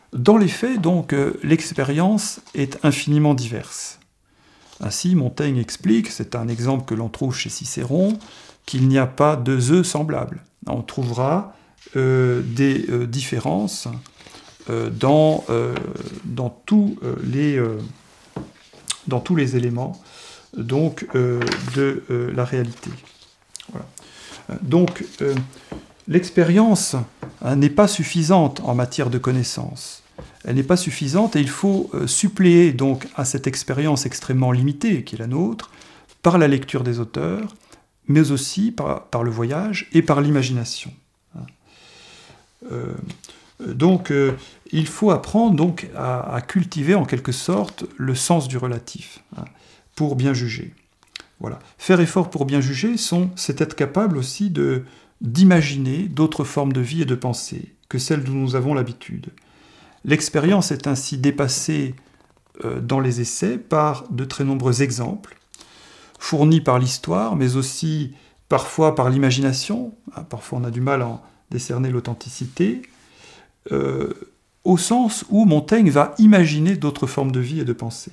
Speaker 1: Dans les faits, donc, euh, l'expérience est infiniment diverse. Ainsi, Montaigne explique, c'est un exemple que l'on trouve chez Cicéron, qu'il n'y a pas deux œufs semblables. On trouvera euh, des euh, différences euh, dans, euh, dans, tous, euh, les, euh, dans tous les éléments donc, euh, de euh, la réalité. Voilà. Donc, euh, l'expérience hein, n'est pas suffisante en matière de connaissance. Elle n'est pas suffisante et il faut euh, suppléer donc à cette expérience extrêmement limitée qui est la nôtre par la lecture des auteurs, mais aussi par, par le voyage et par l'imagination. Euh, donc, euh, il faut apprendre donc, à, à cultiver en quelque sorte le sens du relatif hein, pour bien juger. Voilà. Faire effort pour bien juger, sont, c'est être capable aussi de, d'imaginer d'autres formes de vie et de pensée que celles dont nous avons l'habitude. L'expérience est ainsi dépassée euh, dans les essais par de très nombreux exemples, fournis par l'histoire, mais aussi parfois par l'imagination. Hein, parfois on a du mal à en décerner l'authenticité, euh, au sens où Montaigne va imaginer d'autres formes de vie et de pensée.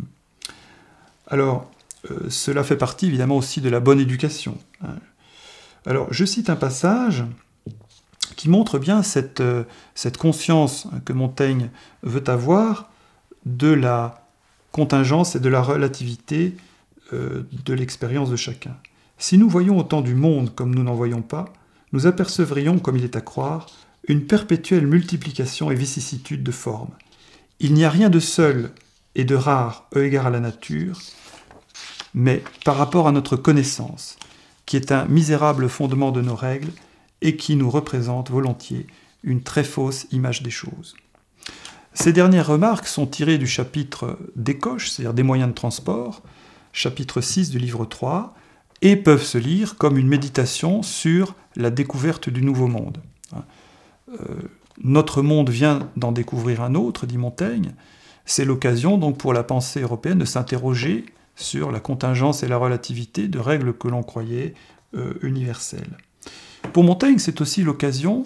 Speaker 1: Alors, Euh, cela fait partie évidemment aussi de la bonne éducation. Alors, je cite un passage qui montre bien cette, euh, cette conscience que Montaigne veut avoir de la contingence et de la relativité euh, de l'expérience de chacun. Si nous voyons autant du monde comme nous n'en voyons pas, nous apercevrions, comme il est à croire, une perpétuelle multiplication et vicissitude de formes. Il n'y a rien de seul et de rare eu égard à la nature, mais par rapport à notre connaissance, qui est un misérable fondement de nos règles et qui nous représente volontiers une très fausse image des choses. Ces dernières remarques sont tirées du chapitre des coches, c'est-à-dire des moyens de transport, chapitre six du livre trois, et peuvent se lire comme une méditation sur la découverte du nouveau monde. Euh, notre monde vient d'en découvrir un autre, dit Montaigne, c'est l'occasion donc pour la pensée européenne de s'interroger sur la contingence et la relativité de règles que l'on croyait euh, universelles. Pour Montaigne, c'est aussi l'occasion,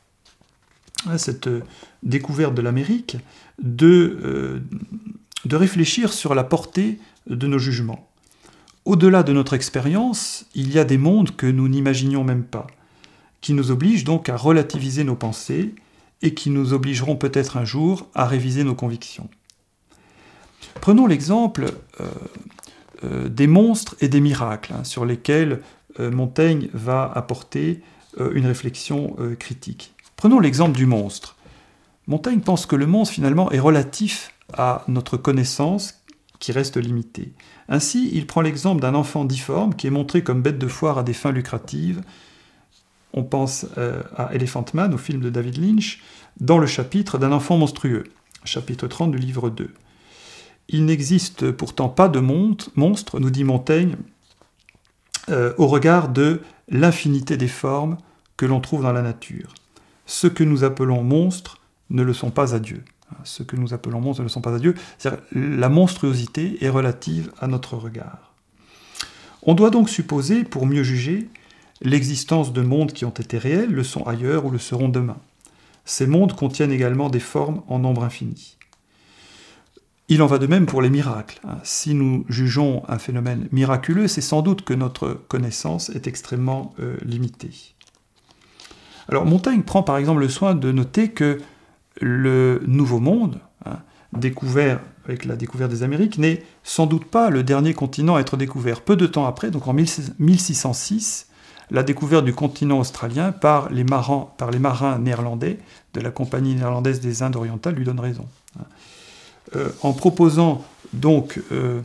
Speaker 1: à cette découverte de l'Amérique, de, euh, de réfléchir sur la portée de nos jugements. Au-delà de notre expérience, il y a des mondes que nous n'imaginions même pas, qui nous obligent donc à relativiser nos pensées et qui nous obligeront peut-être un jour à réviser nos convictions. Prenons l'exemple euh, euh, des monstres et des miracles, hein, sur lesquels euh, Montaigne va apporter euh, une réflexion euh, critique. Prenons l'exemple du monstre. Montaigne pense que le monstre, finalement, est relatif à notre connaissance qui reste limitée. Ainsi, il prend l'exemple d'un enfant difforme qui est montré comme bête de foire à des fins lucratives. On pense euh, à Elephant Man, au film de David Lynch, dans le chapitre d'un enfant monstrueux, chapitre trente du livre deux. Il n'existe pourtant pas de monstre, nous dit Montaigne, euh, au regard de l'infinité des formes que l'on trouve dans la nature. Ce que nous appelons monstres ne le sont pas à Dieu. Ce que nous appelons monstres ne le sont pas à Dieu. C'est-à-dire, la monstruosité est relative à notre regard. On doit donc supposer, pour mieux juger, l'existence de mondes qui ont été réels, le sont ailleurs ou le seront demain. Ces mondes contiennent également des formes en nombre infini. Il en va de même pour les miracles. Si nous jugeons un phénomène miraculeux, c'est sans doute que notre connaissance est extrêmement euh, limitée. Alors Montaigne prend par exemple le soin de noter que le Nouveau Monde, hein, découvert avec la découverte des Amériques, n'est sans doute pas le dernier continent à être découvert. Peu de temps après, donc en mille six cent six, la découverte du continent australien par les marins, par les marins néerlandais de la Compagnie néerlandaise des Indes orientales lui donne raison. Euh, en proposant donc, euh,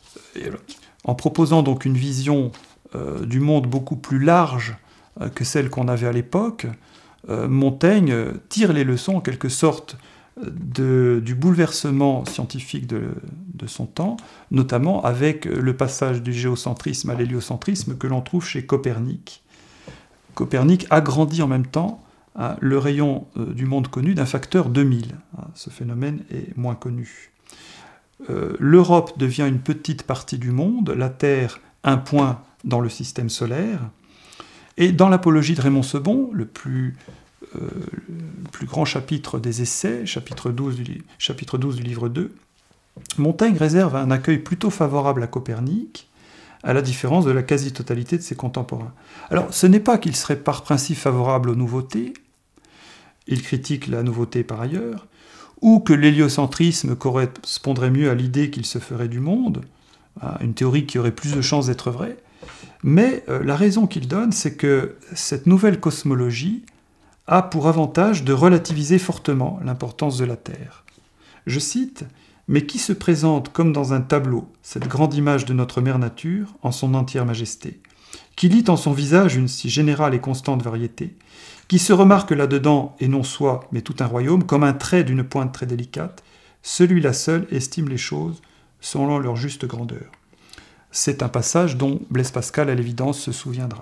Speaker 1: en proposant donc une vision euh, du monde beaucoup plus large euh, que celle qu'on avait à l'époque, euh, Montaigne tire les leçons en quelque sorte de, du bouleversement scientifique de, de son temps, notamment avec le passage du géocentrisme à l'héliocentrisme que l'on trouve chez Copernic. Copernic agrandit en même temps hein, le rayon euh, du monde connu d'un facteur deux mille. Hein, ce phénomène est moins connu. Euh, L'Europe devient une petite partie du monde, la Terre un point dans le système solaire, et dans l'apologie de Raymond Sebon, le plus euh, le plus grand chapitre des Essais, chapitre douze du, chapitre douze du livre deux, Montaigne réserve un accueil plutôt favorable à Copernic, à la différence de la quasi-totalité de ses contemporains. Alors, ce n'est pas qu'il serait par principe favorable aux nouveautés, il critique la nouveauté par ailleurs, ou que l'héliocentrisme correspondrait mieux à l'idée qu'il se ferait du monde, une théorie qui aurait plus de chances d'être vraie, mais euh, la raison qu'il donne, c'est que cette nouvelle cosmologie a pour avantage de relativiser fortement l'importance de la Terre. Je cite, « Mais qui se présente comme dans un tableau cette grande image de notre mère nature en son entière majesté, qui lit en son visage une si générale et constante variété, qui se remarque là-dedans, et non soi, mais tout un royaume, comme un trait d'une pointe très délicate, celui-là seul estime les choses selon leur juste grandeur. » C'est un passage dont Blaise Pascal, à l'évidence, se souviendra.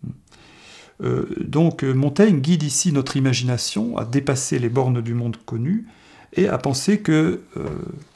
Speaker 1: Euh, donc Montaigne guide ici notre imagination à dépasser les bornes du monde connu et à penser que euh,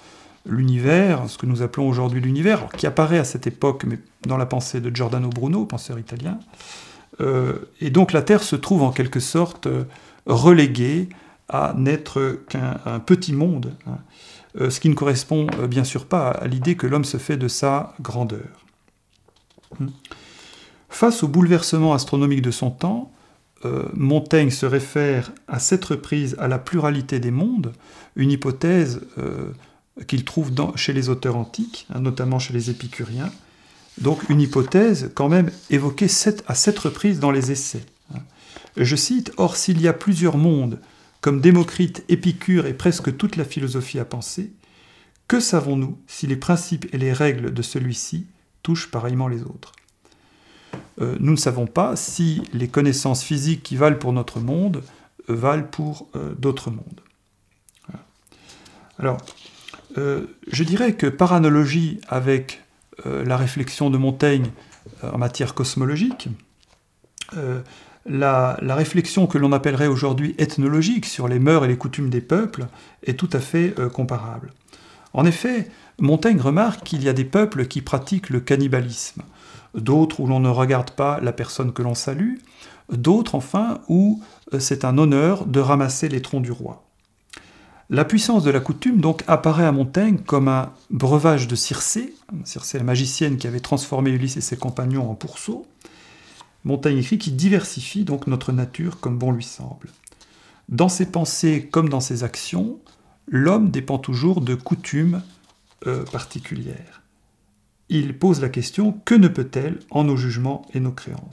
Speaker 1: l'univers, ce que nous appelons aujourd'hui l'univers, qui apparaît à cette époque mais dans la pensée de Giordano Bruno, penseur italien, euh, et donc la Terre se trouve en quelque sorte euh, reléguée à n'être qu'un un petit monde, hein, euh, ce qui ne correspond euh, bien sûr pas à, à l'idée que l'homme se fait de sa grandeur. Hum. Face au bouleversement astronomique de son temps, euh, Montaigne se réfère à cette reprise à la pluralité des mondes, une hypothèse euh, qu'il trouve dans, chez les auteurs antiques, hein, notamment chez les épicuriens, donc une hypothèse quand même évoquée sept, à sept reprises dans les Essais. Hein. Je cite, « Or, s'il y a plusieurs mondes, comme Démocrite, Épicure et presque toute la philosophie à penser, que savons-nous si les principes et les règles de celui-ci touchent pareillement les autres ? Euh, nous ne savons pas si les connaissances physiques qui valent pour notre monde euh, valent pour euh, d'autres mondes. » Voilà. Alors, euh, je dirais que par analogie avec euh, la réflexion de Montaigne euh, en matière cosmologique, euh, la, la réflexion que l'on appellerait aujourd'hui ethnologique sur les mœurs et les coutumes des peuples est tout à fait euh, comparable. En effet, Montaigne remarque qu'il y a des peuples qui pratiquent le cannibalisme, d'autres où l'on ne regarde pas la personne que l'on salue, d'autres enfin où c'est un honneur de ramasser les troncs du roi. La puissance de la coutume donc apparaît à Montaigne comme un breuvage de Circé, Circé la magicienne qui avait transformé Ulysse et ses compagnons en pourceaux. Montaigne écrit qui diversifie donc notre nature comme bon lui semble. Dans ses pensées comme dans ses actions, l'homme dépend toujours de coutumes euh, particulières. Il pose la question « Que ne peut-elle en nos jugements et nos créances ?»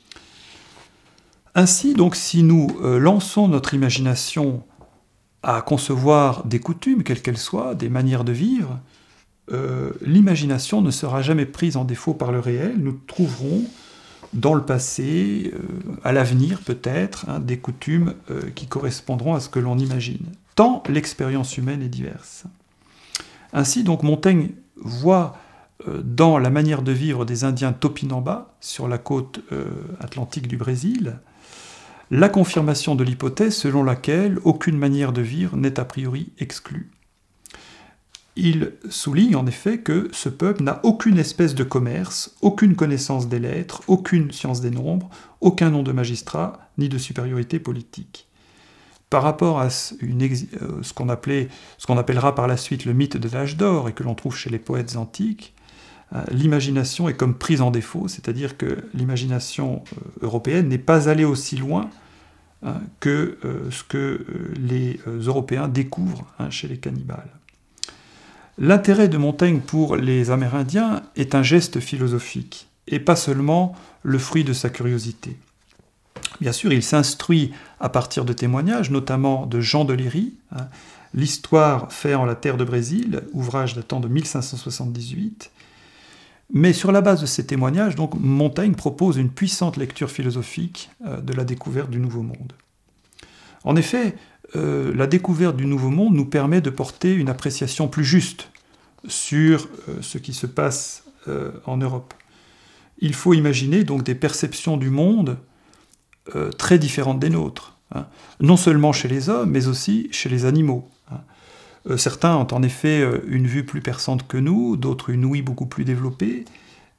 Speaker 1: Ainsi, donc, si nous euh, lançons notre imagination à concevoir des coutumes, quelles qu'elles soient, des manières de vivre, euh, l'imagination ne sera jamais prise en défaut par le réel. Nous trouverons dans le passé, euh, à l'avenir peut-être, hein, des coutumes euh, qui correspondront à ce que l'on imagine. Tant l'expérience humaine est diverse. Ainsi, donc, Montaigne voit dans la manière de vivre des Indiens Topinamba, sur la côte euh, atlantique du Brésil, la confirmation de l'hypothèse selon laquelle aucune manière de vivre n'est a priori exclue. Il souligne en effet que ce peuple n'a aucune espèce de commerce, aucune connaissance des lettres, aucune science des nombres, aucun nom de magistrat, ni de supériorité politique. Par rapport à une ex- euh, ce qu'on appelait, ce qu'on appellera par la suite le mythe de l'âge d'or et que l'on trouve chez les poètes antiques, l'imagination est comme prise en défaut, c'est-à-dire que l'imagination européenne n'est pas allée aussi loin hein, que euh, ce que euh, les euh, Européens découvrent hein, chez les cannibales. L'intérêt de Montaigne pour les Amérindiens est un geste philosophique, et pas seulement le fruit de sa curiosité. Bien sûr, il s'instruit à partir de témoignages, notamment de Jean de Léry, hein, L'histoire fait en la terre de Brésil, ouvrage datant de mille cinq cent soixante-dix-huit, mais sur la base de ces témoignages, donc, Montaigne propose une puissante lecture philosophique euh, de la découverte du Nouveau Monde. En effet, euh, la découverte du Nouveau Monde nous permet de porter une appréciation plus juste sur euh, ce qui se passe euh, en Europe. Il faut imaginer donc des perceptions du monde euh, très différentes des nôtres, hein, non seulement chez les hommes, mais aussi chez les animaux. Hein. Euh, certains ont en effet une vue plus perçante que nous, d'autres une ouïe beaucoup plus développée,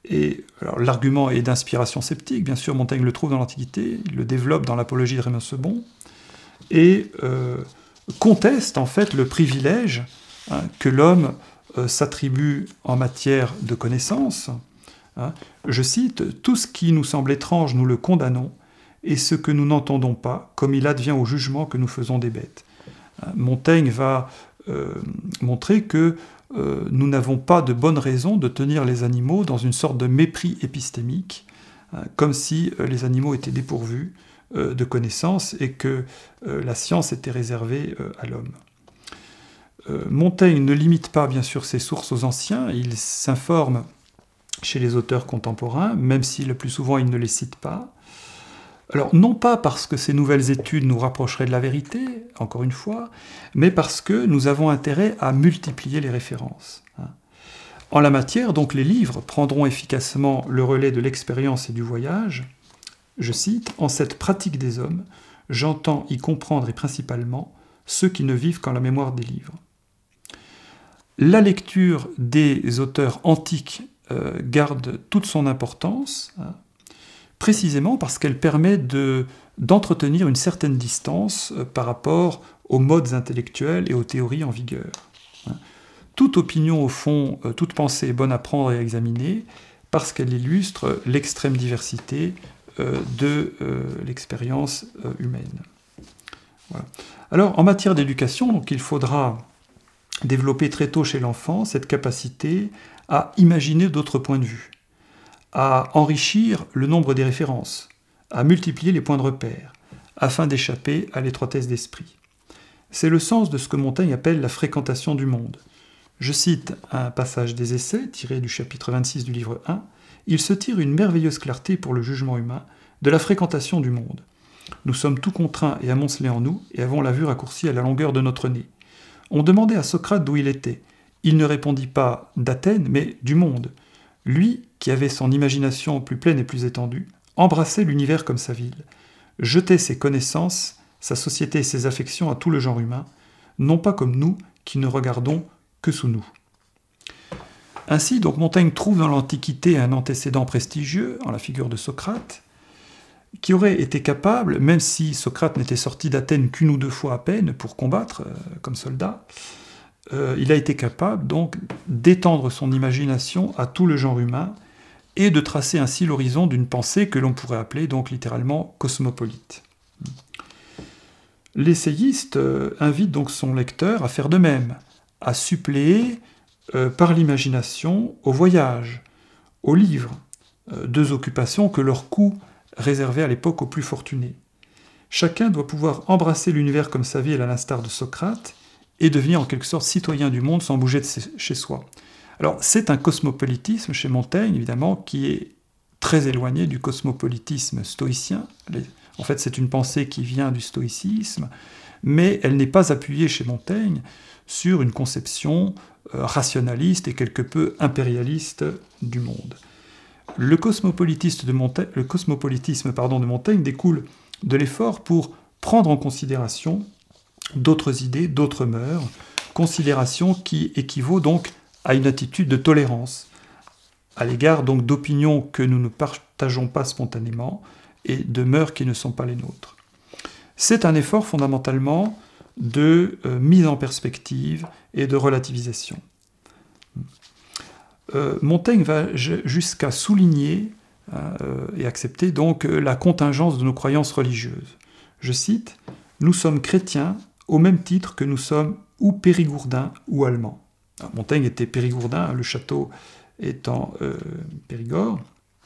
Speaker 1: Et l'argument est d'inspiration sceptique, bien sûr, Montaigne le trouve dans l'Antiquité, il le développe dans l'Apologie de Raymond Sebond, et euh, conteste en fait le privilège hein, que l'homme euh, s'attribue en matière de connaissance. Hein. Je cite, « Tout ce qui nous semble étrange, nous le condamnons, et ce que nous n'entendons pas, comme il advient au jugement que nous faisons des bêtes. » Hein. Montaigne va euh, montrer que euh, nous n'avons pas de bonnes raisons de tenir les animaux dans une sorte de mépris épistémique, hein, comme si euh, les animaux étaient dépourvus euh, de connaissances et que euh, la science était réservée euh, à l'homme. Euh, Montaigne ne limite pas, bien sûr, ses sources aux anciens, il s'informe chez les auteurs contemporains, même si le plus souvent il ne les cite pas. Alors, non pas parce que ces nouvelles études nous rapprocheraient de la vérité, encore une fois, mais parce que nous avons intérêt à multiplier les références. En la matière, donc, les livres prendront efficacement le relais de l'expérience et du voyage. Je cite, « En cette pratique des hommes, j'entends y comprendre et principalement ceux qui ne vivent qu'en la mémoire des livres. » La lecture des auteurs antiques euh, garde toute son importance, hein, précisément parce qu'elle permet de, d'entretenir une certaine distance euh, par rapport aux modes intellectuels et aux théories en vigueur. Hein. Toute opinion, au fond, euh, toute pensée est bonne à prendre et à examiner parce qu'elle illustre l'extrême diversité euh, de euh, l'expérience euh, humaine. Voilà. Alors, en matière d'éducation, donc, il faudra développer très tôt chez l'enfant cette capacité à imaginer d'autres points de vue, à enrichir le nombre des références, à multiplier les points de repère, afin d'échapper à l'étroitesse d'esprit. C'est le sens de ce que Montaigne appelle la fréquentation du monde. Je cite un passage des Essais, tiré du chapitre vingt-six du livre un, « Il se tire une merveilleuse clarté pour le jugement humain de la fréquentation du monde. Nous sommes tout contraints et amoncelés en nous, et avons la vue raccourcie à la longueur de notre nez. On demandait à Socrate d'où il était. Il ne répondit pas d'Athènes, mais du monde. Lui, qui avait son imagination plus pleine et plus étendue, embrassait l'univers comme sa ville, jetait ses connaissances, sa société et ses affections à tout le genre humain, non pas comme nous, qui ne regardons que sous nous. » Ainsi, donc, Montaigne trouve dans l'Antiquité un antécédent prestigieux, en la figure de Socrate, qui aurait été capable, même si Socrate n'était sorti d'Athènes qu'une ou deux fois à peine pour combattre euh, comme soldat, euh, il a été capable donc d'étendre son imagination à tout le genre humain et de tracer ainsi l'horizon d'une pensée que l'on pourrait appeler donc littéralement cosmopolite. L'essayiste euh, invite donc son lecteur à faire de même, à suppléer euh, par l'imagination au voyage, au livre, euh, deux occupations que leur coût réservé à l'époque aux plus fortunés. Chacun doit pouvoir embrasser l'univers comme sa ville à l'instar de Socrate et devenir en quelque sorte citoyen du monde sans bouger de chez soi. Alors c'est un cosmopolitisme chez Montaigne, évidemment, qui est très éloigné du cosmopolitisme stoïcien. En fait, c'est une pensée qui vient du stoïcisme, mais elle n'est pas appuyée chez Montaigne sur une conception euh, rationaliste et quelque peu impérialiste du monde. Le cosmopolitisme de Montaigne, le cosmopolitisme, pardon, de Montaigne découle de l'effort pour prendre en considération d'autres idées, d'autres mœurs, considération qui équivaut donc à une attitude de tolérance, à l'égard donc d'opinions que nous ne partageons pas spontanément et de mœurs qui ne sont pas les nôtres. C'est un effort fondamentalement de euh, mise en perspective et de relativisation. Euh, Montaigne va jusqu'à souligner euh, et accepter donc la contingence de nos croyances religieuses. Je cite, « Nous sommes chrétiens au même titre que nous sommes ou périgourdins ou allemands. » Montaigne était périgourdin, le château étant euh, Périgord.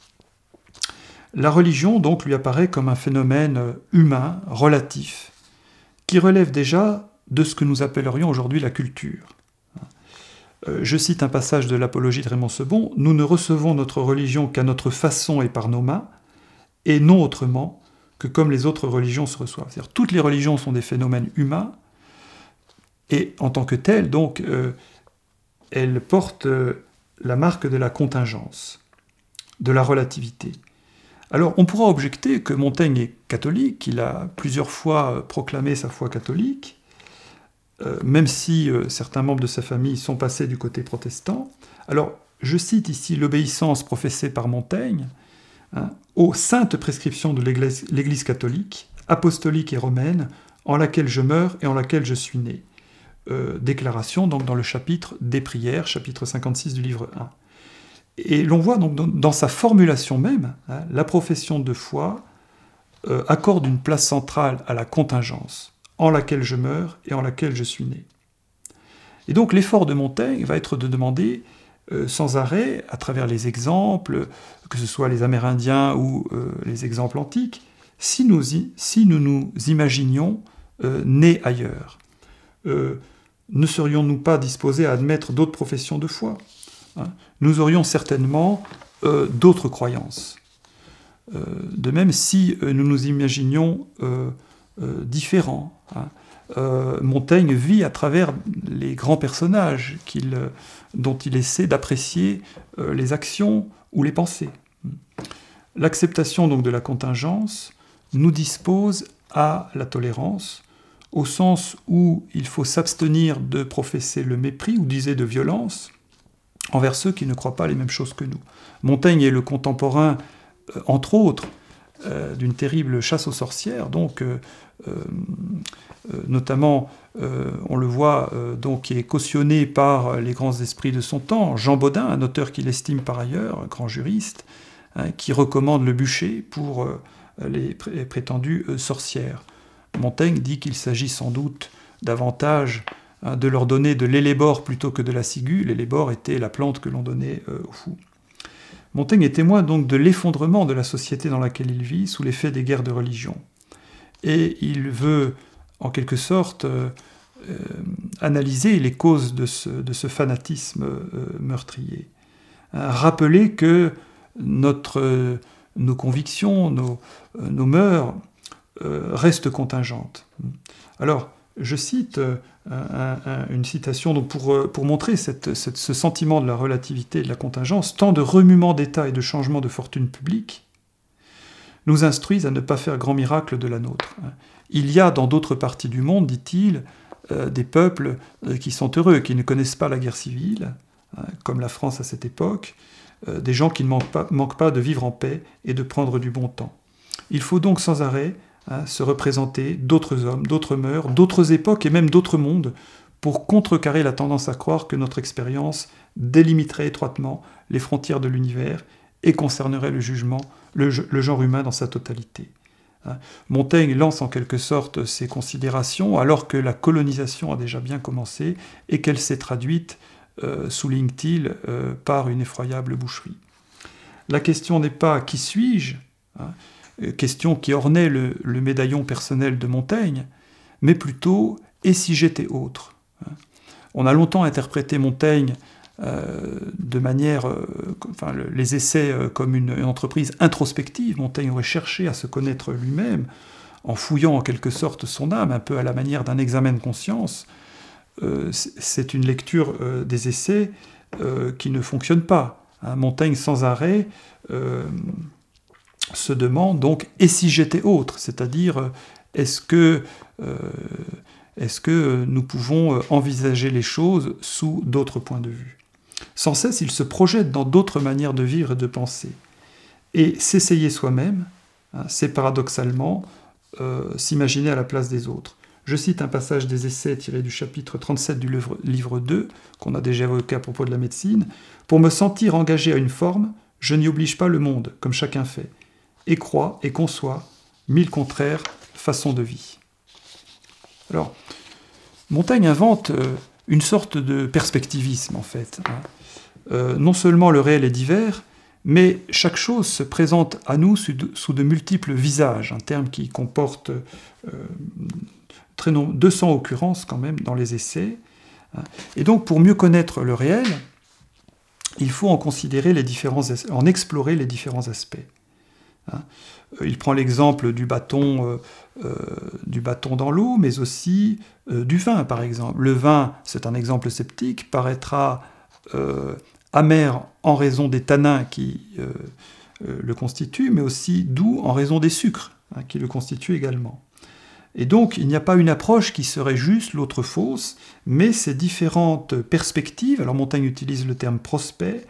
Speaker 1: La religion donc lui apparaît comme un phénomène humain, relatif, qui relève déjà de ce que nous appellerions aujourd'hui la culture. Je cite un passage de l'Apologie de Raymond Sebond, « Nous ne recevons notre religion qu'à notre façon et par nos mains, et non autrement que comme les autres religions se reçoivent. » C'est-à-dire toutes les religions sont des phénomènes humains, et en tant que telles, donc, euh, elles portent euh, la marque de la contingence, de la relativité. Alors, on pourra objecter que Montaigne est catholique, qu'il a plusieurs fois proclamé sa foi catholique, Euh, même si euh, certains membres de sa famille sont passés du côté protestant. Alors, je cite ici l'obéissance professée par Montaigne, hein, aux saintes prescriptions de l'Église, l'Église catholique, apostolique et romaine, en laquelle je meurs et en laquelle je suis né. Euh, déclaration donc dans le chapitre des prières, chapitre cinquante-six du livre un. Et l'on voit donc dans, dans sa formulation même, hein, la profession de foi euh, accorde une place centrale à la contingence, en laquelle je meurs et en laquelle je suis né. Et donc l'effort de Montaigne va être de demander euh, sans arrêt, à travers les exemples, que ce soit les Amérindiens ou euh, les exemples antiques, si nous, y, si nous nous imaginions euh, nés ailleurs. Euh, ne serions-nous pas disposés à admettre d'autres professions de foi, hein? Nous aurions certainement euh, d'autres croyances. Euh, de même, si euh, nous nous imaginions euh, euh, différents, hein? euh, Montaigne vit à travers les grands personnages qu'il, euh, dont il essaie d'apprécier euh, les actions ou les pensées. L'acceptation donc de la contingence nous dispose à la tolérance, au sens où il faut s'abstenir de professer le mépris ou d'user de violence envers ceux qui ne croient pas les mêmes choses que nous. Montaigne est le contemporain, euh, entre autres, euh, d'une terrible chasse aux sorcières, donc, euh, euh, notamment, euh, on le voit, euh, donc, qui est cautionné par les grands esprits de son temps, Jean Bodin, un auteur qu'il estime par ailleurs, un grand juriste, hein, qui recommande le bûcher pour euh, les pré- prétendues euh, sorcières. Montaigne dit qu'il s'agit sans doute davantage hein, de leur donner de l'élébore plutôt que de la ciguë. L'élébore était la plante que l'on donnait euh, aux fous. Montaigne est témoin donc de l'effondrement de la société dans laquelle il vit sous l'effet des guerres de religion. Et il veut, en quelque sorte, euh, euh, analyser les causes de ce, de ce fanatisme euh, meurtrier. Hein, rappeler que notre, euh, nos convictions, nos, euh, nos mœurs, Euh, reste contingente. Alors, je cite euh, un, un, une citation donc pour, euh, pour montrer cette, cette, ce sentiment de la relativité et de la contingence, tant de remuements d'État et de changements de fortune publique nous instruisent à ne pas faire grand miracle de la nôtre. Il y a dans d'autres parties du monde, dit-il, euh, des peuples euh, qui sont heureux, qui ne connaissent pas la guerre civile, hein, comme la France à cette époque, euh, des gens qui ne manquent pas, manquent pas de vivre en paix et de prendre du bon temps. Il faut donc sans arrêt Hein, se représenter d'autres hommes, d'autres mœurs, d'autres époques et même d'autres mondes pour contrecarrer la tendance à croire que notre expérience délimiterait étroitement les frontières de l'univers et concernerait le jugement, le, le genre humain dans sa totalité. Hein, Montaigne lance en quelque sorte ces considérations alors que la colonisation a déjà bien commencé et qu'elle s'est traduite, euh, souligne-t-il, euh, par une effroyable boucherie. La question n'est pas « qui suis-je » hein, question qui ornait le, le médaillon personnel de Montaigne, mais plutôt « et si j'étais autre ?» On a longtemps interprété Montaigne euh, de manière, euh, enfin, le, les essais euh, comme une, une entreprise introspective. Montaigne aurait cherché à se connaître lui-même, en fouillant en quelque sorte son âme, un peu à la manière d'un examen de conscience. Euh, c'est une lecture euh, des essais euh, qui ne fonctionne pas. Hein, Montaigne, sans arrêt, euh, se demande donc « et si j'étais autre ?» c'est-à-dire est-ce que, euh, est-ce que nous pouvons envisager les choses sous d'autres points de vue. Sans cesse, il se projette dans d'autres manières de vivre et de penser. Et s'essayer soi-même, hein, c'est paradoxalement euh, s'imaginer à la place des autres. Je cite un passage des essais tiré du chapitre trente-sept du livre, livre deux, qu'on a déjà évoqué à propos de la médecine. « Pour me sentir engagé à une forme, je n'y oblige pas le monde, comme chacun fait, et croit et conçoit mille contraires façons de vie. » Alors, Montaigne invente euh, une sorte de perspectivisme, en fait. Hein. Euh, non seulement le réel est divers, mais chaque chose se présente à nous sous de, sous de multiples visages, un terme qui comporte euh, très nom, deux cents occurrences quand même dans les essais. Hein. Et donc, pour mieux connaître le réel, il faut en considérer les différents, en explorer les différents aspects. Il prend l'exemple du bâton, euh, euh, du bâton dans l'eau, mais aussi euh, du vin, par exemple. Le vin, c'est un exemple sceptique, paraîtra euh, amer en raison des tanins qui euh, euh, le constituent, mais aussi doux en raison des sucres hein, qui le constituent également. Et donc, il n'y a pas une approche qui serait juste, l'autre fausse, mais ces différentes perspectives, alors Montaigne utilise le terme prospect,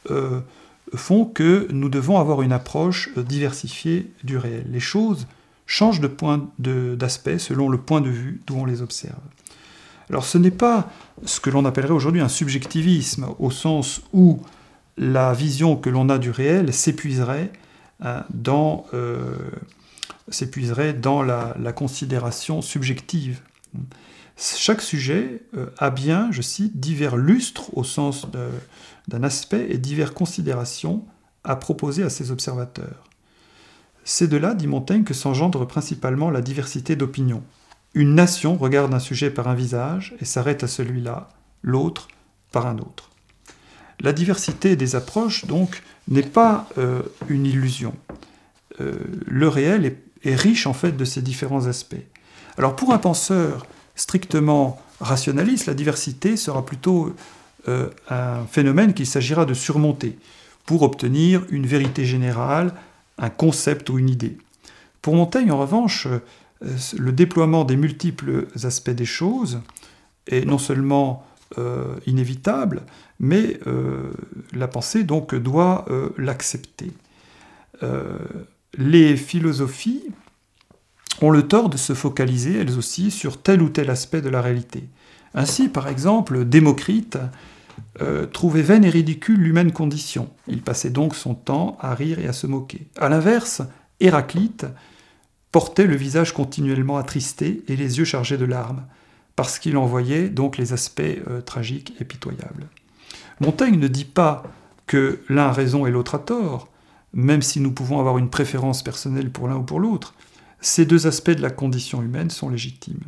Speaker 1: euh, font que nous devons avoir une approche diversifiée du réel. Les choses changent de point de, d'aspect selon le point de vue d'où on les observe. Alors ce n'est pas ce que l'on appellerait aujourd'hui un subjectivisme, au sens où la vision que l'on a du réel s'épuiserait hein, dans, euh, s'épuiserait dans la, la considération subjective. Chaque sujet euh, a bien, je cite, divers lustres au sens de, d'un aspect et divers considérations à proposer à ses observateurs. C'est de là, dit Montaigne, que s'engendre principalement la diversité d'opinions. Une nation regarde un sujet par un visage et s'arrête à celui-là, l'autre par un autre. La diversité des approches, donc, n'est pas euh, une illusion. Euh, le réel est, est riche, en fait, de ces différents aspects. Alors, pour un penseur strictement rationaliste, la diversité sera plutôt euh, un phénomène qu'il s'agira de surmonter pour obtenir une vérité générale, un concept ou une idée. Pour Montaigne, en revanche, le déploiement des multiples aspects des choses est non seulement euh, inévitable, mais euh, la pensée donc doit euh, l'accepter. Euh, les philosophies ont le tort de se focaliser, elles aussi, sur tel ou tel aspect de la réalité. Ainsi, par exemple, Démocrite euh, trouvait vaine et ridicule l'humaine condition. Il passait donc son temps à rire et à se moquer. À l'inverse, Héraclite portait le visage continuellement attristé et les yeux chargés de larmes, parce qu'il en voyait donc les aspects euh, tragiques et pitoyables. Montaigne ne dit pas que l'un a raison et l'autre a tort, même si nous pouvons avoir une préférence personnelle pour l'un ou pour l'autre. Ces deux aspects de la condition humaine sont légitimes.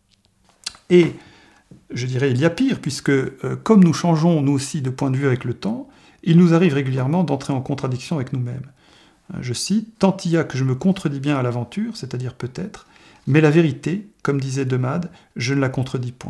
Speaker 1: Et, je dirais, il y a pire, puisque euh, comme nous changeons nous aussi de point de vue avec le temps, il nous arrive régulièrement d'entrer en contradiction avec nous-mêmes. Je cite, « Tant il y a que je me contredis bien à l'aventure, c'est-à-dire peut-être, mais la vérité, comme disait Demade, je ne la contredis point. »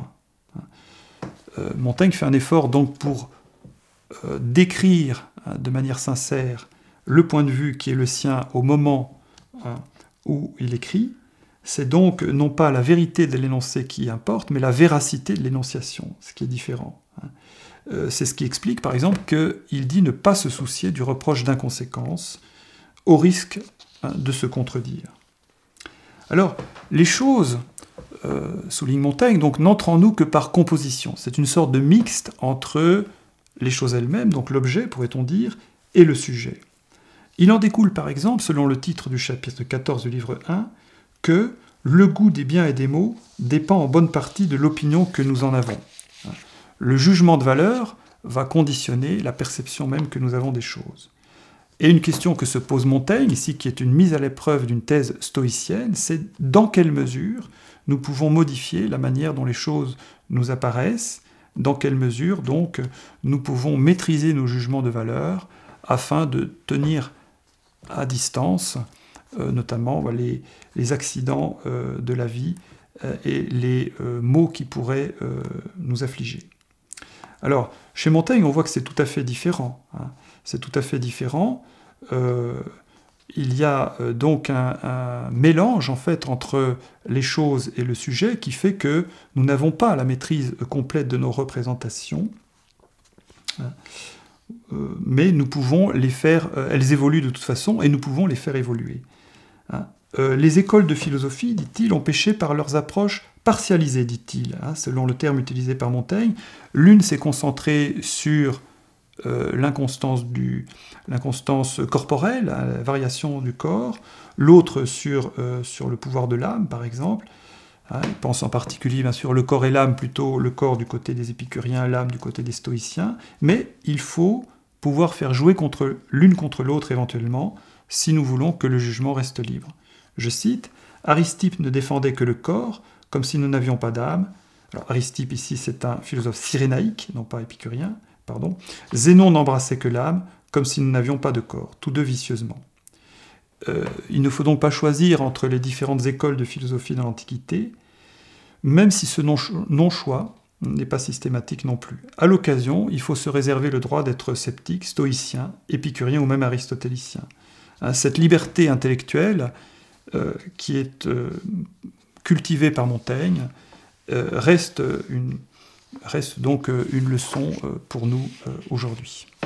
Speaker 1: euh, Montaigne fait un effort donc pour euh, décrire hein, de manière sincère le point de vue qui est le sien au moment hein, où il écrit. C'est donc non pas la vérité de l'énoncé qui importe, mais la véracité de l'énonciation, ce qui est différent. Hein. Euh, c'est ce qui explique, par exemple, qu'il dit ne pas se soucier du reproche d'inconséquence, au risque hein, de se contredire. Alors, les choses, euh, souligne Montaigne, donc n'entrent en nous que par composition. C'est une sorte de mixte entre les choses elles-mêmes, donc l'objet, pourrait-on dire, et le sujet. Il en découle, par exemple, selon le titre du chapitre quatorze du livre un, que le goût des biens et des maux dépend en bonne partie de l'opinion que nous en avons. Le jugement de valeur va conditionner la perception même que nous avons des choses. Et une question que se pose Montaigne, ici, qui est une mise à l'épreuve d'une thèse stoïcienne, c'est dans quelle mesure nous pouvons modifier la manière dont les choses nous apparaissent, dans quelle mesure, donc, nous pouvons maîtriser nos jugements de valeur afin de tenir à distance, euh, notamment bah, les, les accidents euh, de la vie euh, et les euh, maux qui pourraient euh, nous affliger. Alors, chez Montaigne, on voit que c'est tout à fait différent. Hein. C'est tout à fait différent. Euh, il y a euh, donc un, un mélange, en fait, entre les choses et le sujet qui fait que nous n'avons pas la maîtrise complète de nos représentations, hein. euh, mais nous pouvons les faire... Euh, elles évoluent de toute façon, et nous pouvons les faire évoluer. Hein. Euh, les écoles de philosophie, dit-il, ont péché par leurs approches partialisées, dit-il, hein, selon le terme utilisé par Montaigne. L'une s'est concentrée sur euh, l'inconstance, du, l'inconstance corporelle, hein, la variation du corps, l'autre sur, euh, sur le pouvoir de l'âme, par exemple. Hein, il pense en particulier, bien sûr, le corps et l'âme, plutôt le corps du côté des épicuriens, l'âme du côté des stoïciens, mais il faut pouvoir faire jouer contre, l'une contre l'autre éventuellement, si nous voulons que le jugement reste libre. Je cite, « Aristippe ne défendait que le corps, comme si nous n'avions pas d'âme. » Alors Aristippe, ici, c'est un philosophe cyrénaïque, non pas épicurien, pardon. « Zénon n'embrassait que l'âme, comme si nous n'avions pas de corps, tous deux vicieusement. » Euh, il ne faut donc pas choisir entre les différentes écoles de philosophie dans l'Antiquité, même si ce non-choix n'est pas systématique non plus. À l'occasion, il faut se réserver le droit d'être sceptique, stoïcien, épicurien ou même aristotélicien. Cette liberté intellectuelle euh, qui est euh, cultivée par Montaigne euh, reste, une, reste donc une leçon euh, pour nous euh, aujourd'hui.